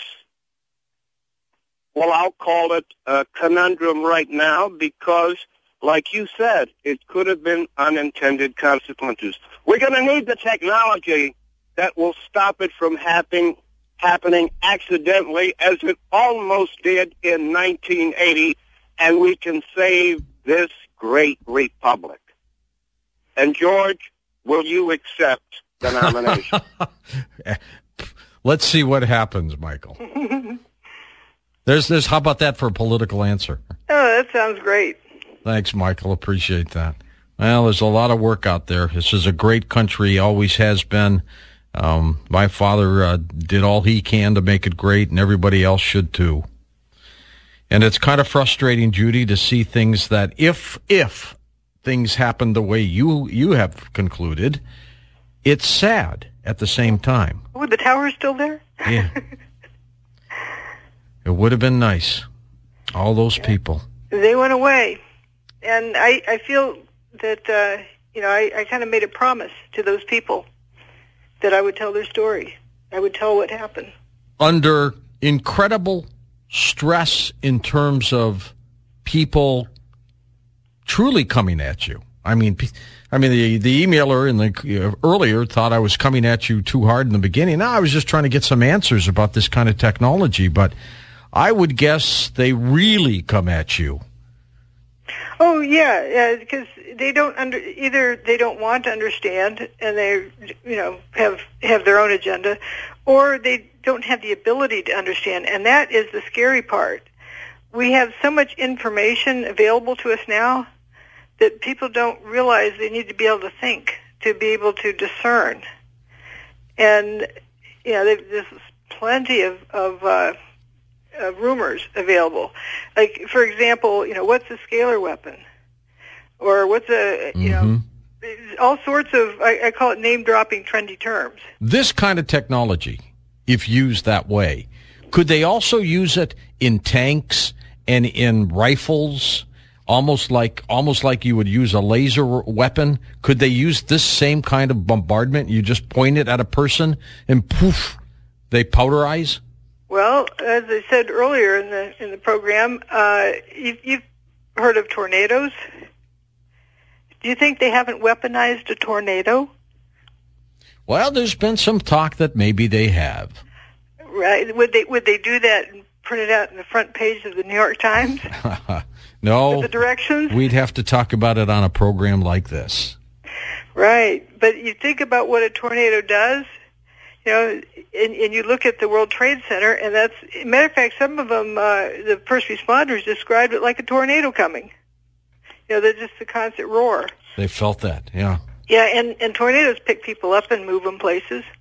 Speaker 9: well, I'll call it a conundrum right now, because, like you said, it could have been unintended consequences. We're going to need the technology that will stop it from happening happening accidentally, as it almost did in nineteen eighty, and we can save this great republic. And, George, will you accept the nomination?
Speaker 1: Let's see what happens, Michael. There's this. How about that for a political answer?
Speaker 3: Oh, that sounds great.
Speaker 1: Thanks, Michael. Appreciate that. Well, there's a lot of work out there. This is a great country, always has been. Um, my father uh, did all he can to make it great, and everybody else should too. And it's kind of frustrating, Judy, to see things that if if things happen the way you you have concluded, it's sad at the same time.
Speaker 3: Oh, the tower's still there?
Speaker 1: Yeah. It would have been nice. All those
Speaker 3: yeah.
Speaker 1: people.
Speaker 3: They went away. And I, I feel that, uh, you know, I, I kind of made a promise to those people that I would tell their story. I would tell what happened.
Speaker 1: Under incredible stress in terms of people truly coming at you. I mean, I mean, the the emailer in the uh, earlier thought I was coming at you too hard in the beginning. No, I was just trying to get some answers about this kind of technology. But I would guess they really come at you.
Speaker 3: Oh yeah, because uh, they don't under either they don't want to understand, and they you know have have their own agenda, or they don't have the ability to understand, and that is the scary part. We have so much information available to us now that people don't realize they need to be able to think, to be able to discern. And, you know, there's plenty of, of uh, uh, rumors available. Like, for example, you know, what's a scalar weapon? Or what's a, you mm-hmm. know, all sorts of, I, I call it name-dropping trendy terms.
Speaker 1: This kind of technology, if used that way, could they also use it in tanks and in rifles? Almost like almost like you would use a laser weapon. Could they use this same kind of bombardment? You just point it at a person and poof, they powderize?
Speaker 3: Well, as I said earlier in the in the program, uh, you, you've heard of tornadoes. Do you think they haven't weaponized a tornado?
Speaker 1: Well, there's been some talk that maybe they have.
Speaker 3: Right? Would they would they do that and print it out in the front page of the New York Times?
Speaker 1: No,
Speaker 3: with the directions?
Speaker 1: We'd have to talk about it on a program like this.
Speaker 3: Right, but you think about what a tornado does, you know, and, and you look at the World Trade Center, and that's, matter of fact, some of them, uh, the first responders described it like a tornado coming. You know, they're just a constant roar.
Speaker 1: They felt that, yeah.
Speaker 3: Yeah, and, and tornadoes pick people up and move them places.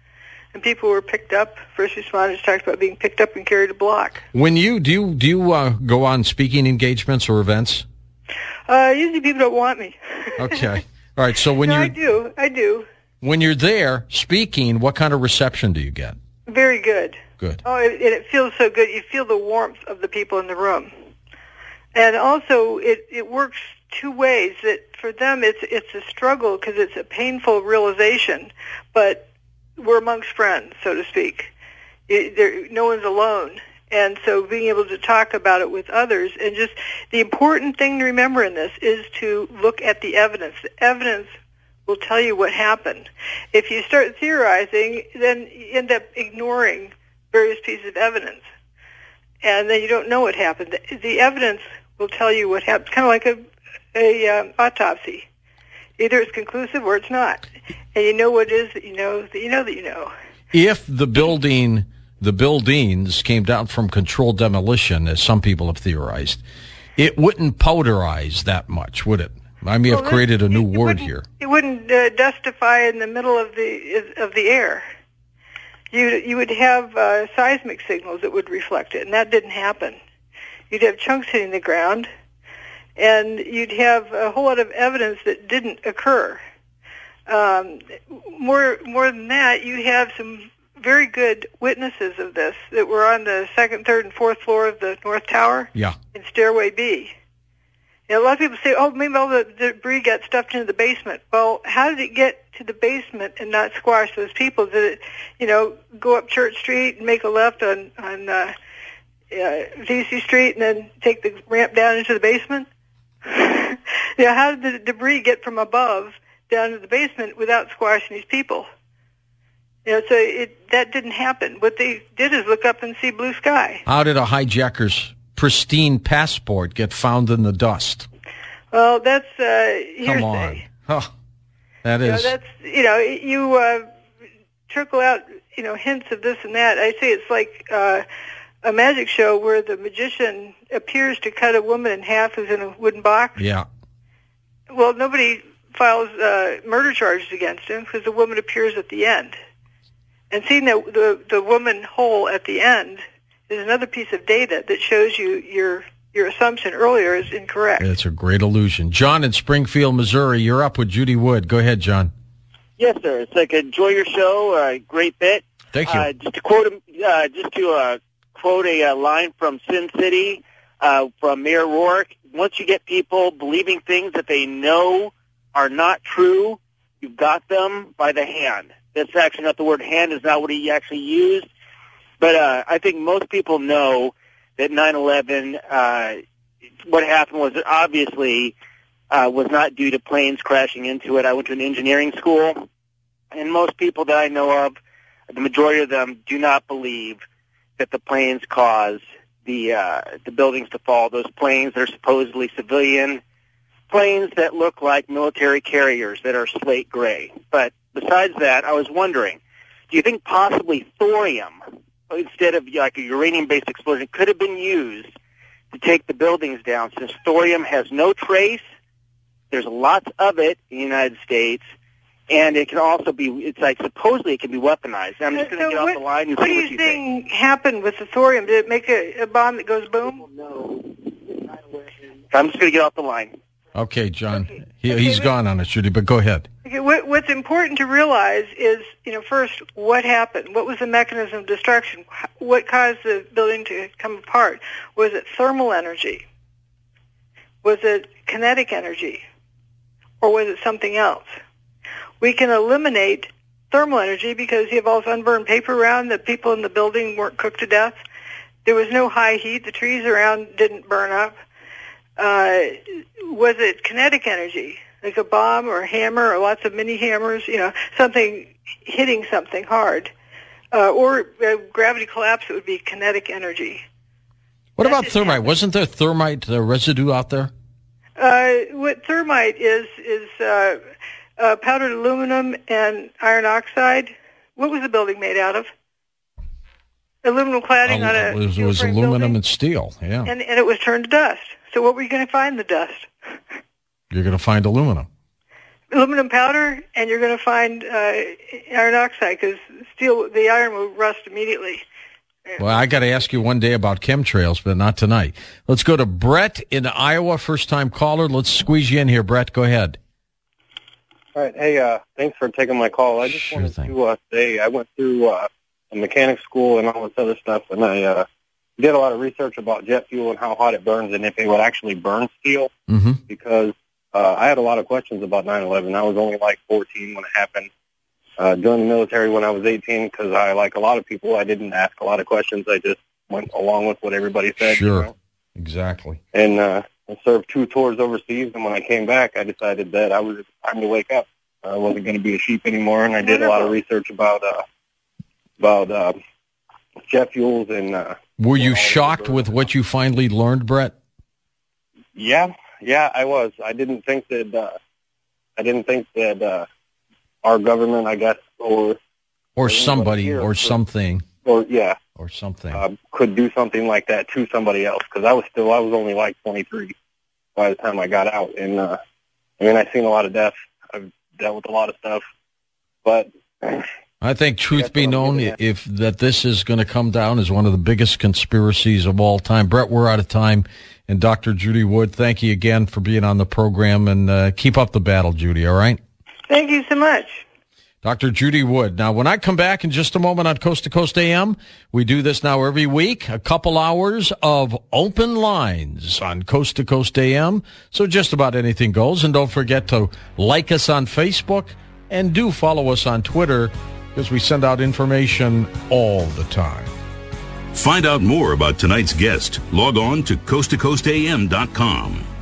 Speaker 3: and people were picked up. First responders talked about being picked up and carried a block.
Speaker 1: When you do, you, do you uh, go on speaking engagements or events?
Speaker 3: Uh, usually people don't want me.
Speaker 1: Okay. All right. So when
Speaker 3: no,
Speaker 1: you
Speaker 3: I do, I do.
Speaker 1: When you're there speaking, what kind of reception do you get?
Speaker 3: Very good.
Speaker 1: Good.
Speaker 3: Oh, it, it feels so good. You feel the warmth of the people in the room, and also it it works two ways. That for them it's it's a struggle because it's a painful realization, but we're amongst friends, so to speak. It, there, no one's alone. And so being able to talk about it with others, and just the important thing to remember in this is to look at the evidence. The evidence will tell you what happened. If you start theorizing, then you end up ignoring various pieces of evidence, and then you don't know what happened. The, the evidence will tell you what happened. It's kind of like a, a um, autopsy. Either it's conclusive or it's not. And you know what it is that you know that you know that you know.
Speaker 1: If the building... the buildings came down from controlled demolition, as some people have theorized, it wouldn't powderize that much, would it? I may well, have created a new
Speaker 3: it, it
Speaker 1: word here.
Speaker 3: It wouldn't uh, dustify in the middle of the of the air. You you would have uh, seismic signals that would reflect it, and that didn't happen. You'd have chunks hitting the ground, and you'd have a whole lot of evidence that didn't occur. Um, more more than that, you have some very good witnesses of this that were on the second, third, and fourth floor of the North Tower
Speaker 1: yeah.
Speaker 3: in Stairway B. And a lot of people say, oh, maybe all the debris got stuffed into the basement. Well, how did it get to the basement and not squash those people? Did it, you know, go up Church Street and make a left on, on uh, uh, V C Street and then take the ramp down into the basement? You know, how did the debris get from above down to the basement without squashing these people? You know, so it, that didn't happen. What they did is look up and see blue sky.
Speaker 1: How did a hijacker's pristine passport get found in the dust?
Speaker 3: Well, that's uh, hearsay.
Speaker 1: Come on. Oh, that
Speaker 3: you
Speaker 1: is.
Speaker 3: Know, that's, you know, you uh, trickle out, you know, hints of this and that. I say it's like uh, a magic show where the magician appears to cut a woman in half who's in a wooden box.
Speaker 1: Yeah.
Speaker 3: Well, nobody files uh, murder charges against him because the woman appears at the end. And seeing the, the the woman whole at the end is another piece of data that shows you your your assumption earlier is incorrect.
Speaker 1: It's a great illusion. John in Springfield, Missouri, you're up with Judy Wood. Go ahead, John.
Speaker 10: Yes, sir. It's like enjoy your show. Uh, great bit.
Speaker 1: Thank you.
Speaker 10: Uh, just to quote him, uh, just to uh, quote a uh, line from Sin City uh, from Mayor Rourke. Once you get people believing things that they know are not true, you've got them by the hand. That's actually not the word hand, is not what he actually used. But uh, I think most people know that nine eleven, uh, what happened was obviously uh, was not due to planes crashing into it. I went to an engineering school, and most people that I know of, the majority of them, do not believe that the planes caused the uh, the buildings to fall. Those planes that are supposedly civilian planes that look like military carriers that are slate gray. But besides that, I was wondering, do you think possibly thorium, instead of like a uranium-based explosion, could have been used to take the buildings down, since thorium has no trace, there's lots of it in the United States, and it can also be, it's like supposedly it can be weaporized. I'm just going to
Speaker 3: so
Speaker 10: get
Speaker 3: what,
Speaker 10: off the line and
Speaker 3: what
Speaker 10: see
Speaker 3: do
Speaker 10: what
Speaker 3: you
Speaker 10: you
Speaker 3: think,
Speaker 10: think
Speaker 3: happened with the thorium? Did it make a, a bomb that goes boom?
Speaker 10: No. I'm just going to get off the line.
Speaker 1: Okay, John.
Speaker 3: Okay.
Speaker 1: He,
Speaker 3: okay,
Speaker 1: he's
Speaker 3: but,
Speaker 1: gone on us, Judy, but go ahead.
Speaker 3: Okay, what, what's important to realize is, you know, first, what happened? What was the mechanism of destruction? What caused the building to come apart? Was it thermal energy? Was it kinetic energy? Or was it something else? We can eliminate thermal energy because you have all this unburned paper around. The people in the building weren't cooked to death. There was no high heat. The trees around didn't burn up. Uh, was it kinetic energy, like a bomb or a hammer or lots of mini hammers, you know, something hitting something hard? Uh, or uh, gravity collapse, it would be kinetic energy.
Speaker 1: What about thermite? Wasn't there thermite uh, residue out there?
Speaker 3: Uh, what thermite is, is uh, uh, powdered aluminum and iron oxide. What was the building made out of? Aluminum cladding
Speaker 1: Al-
Speaker 3: on a
Speaker 1: It was, it was aluminum
Speaker 3: building?
Speaker 1: and steel, yeah.
Speaker 3: And, and it was turned to dust. So what were you going to find in the dust?
Speaker 1: You're going to find aluminum.
Speaker 3: aluminum powder, and you're going to find uh, iron oxide because steel, the iron will rust immediately.
Speaker 1: Well, I got to ask you one day about chemtrails, but not tonight. Let's go to Brett in Iowa, first-time caller. Let's squeeze you in here, Brett. Go ahead.
Speaker 11: All right. Hey, uh, thanks for taking my call. I just
Speaker 1: Sure
Speaker 11: wanted
Speaker 1: thing.
Speaker 11: to uh, say I went through uh, a mechanic school and all this other stuff, and I uh, did a lot of research about jet fuel and how hot it burns and if it would actually burn steel,
Speaker 1: Mm-hmm.
Speaker 11: because uh, I had a lot of questions about nine eleven. I was only like fourteen when it happened. Uh, joined the military when I was eighteen because I, like a lot of people, I didn't ask a lot of questions. I just went along with what everybody said.
Speaker 1: Sure.
Speaker 11: You know?
Speaker 1: Exactly.
Speaker 11: And uh, I served two tours overseas, and when I came back, I decided that I was it was time to wake up. I wasn't going to be a sheep anymore, and I did a lot of research about uh, about uh, jet fuels and. Uh,
Speaker 1: Were you shocked with what you finally learned, Brett?
Speaker 11: Yeah, yeah, I was. I didn't think that. Uh, I didn't think that uh, our government, I guess, or
Speaker 1: Or somebody,
Speaker 11: here
Speaker 1: or
Speaker 11: could-
Speaker 1: something,
Speaker 11: or yeah,
Speaker 1: or something.
Speaker 11: uh, could do something like that to somebody else. Because I was still, I was only like twenty-three by the time I got out, and uh, I mean, I've seen a lot of death. I've dealt with a lot of stuff, but.
Speaker 1: I think, truth
Speaker 11: That's
Speaker 1: be
Speaker 11: what I'm
Speaker 1: known,
Speaker 11: getting at.
Speaker 1: if that this is going to come down as one of the biggest conspiracies of all time. Brett, we're out of time. And Doctor Judy Wood, thank you again for being on the program, and uh, keep up the battle, Judy, all right?
Speaker 3: Thank you so much.
Speaker 1: Doctor Judy Wood. Now, when I come back in just a moment on Coast to Coast A M, we do this now every week, a couple hours of open lines on Coast to Coast A M. So just about anything goes. And don't forget to like us on Facebook, and do follow us on Twitter, because we send out information all the time.
Speaker 5: Find out more about tonight's guest. Log on to coast to coast a m dot com.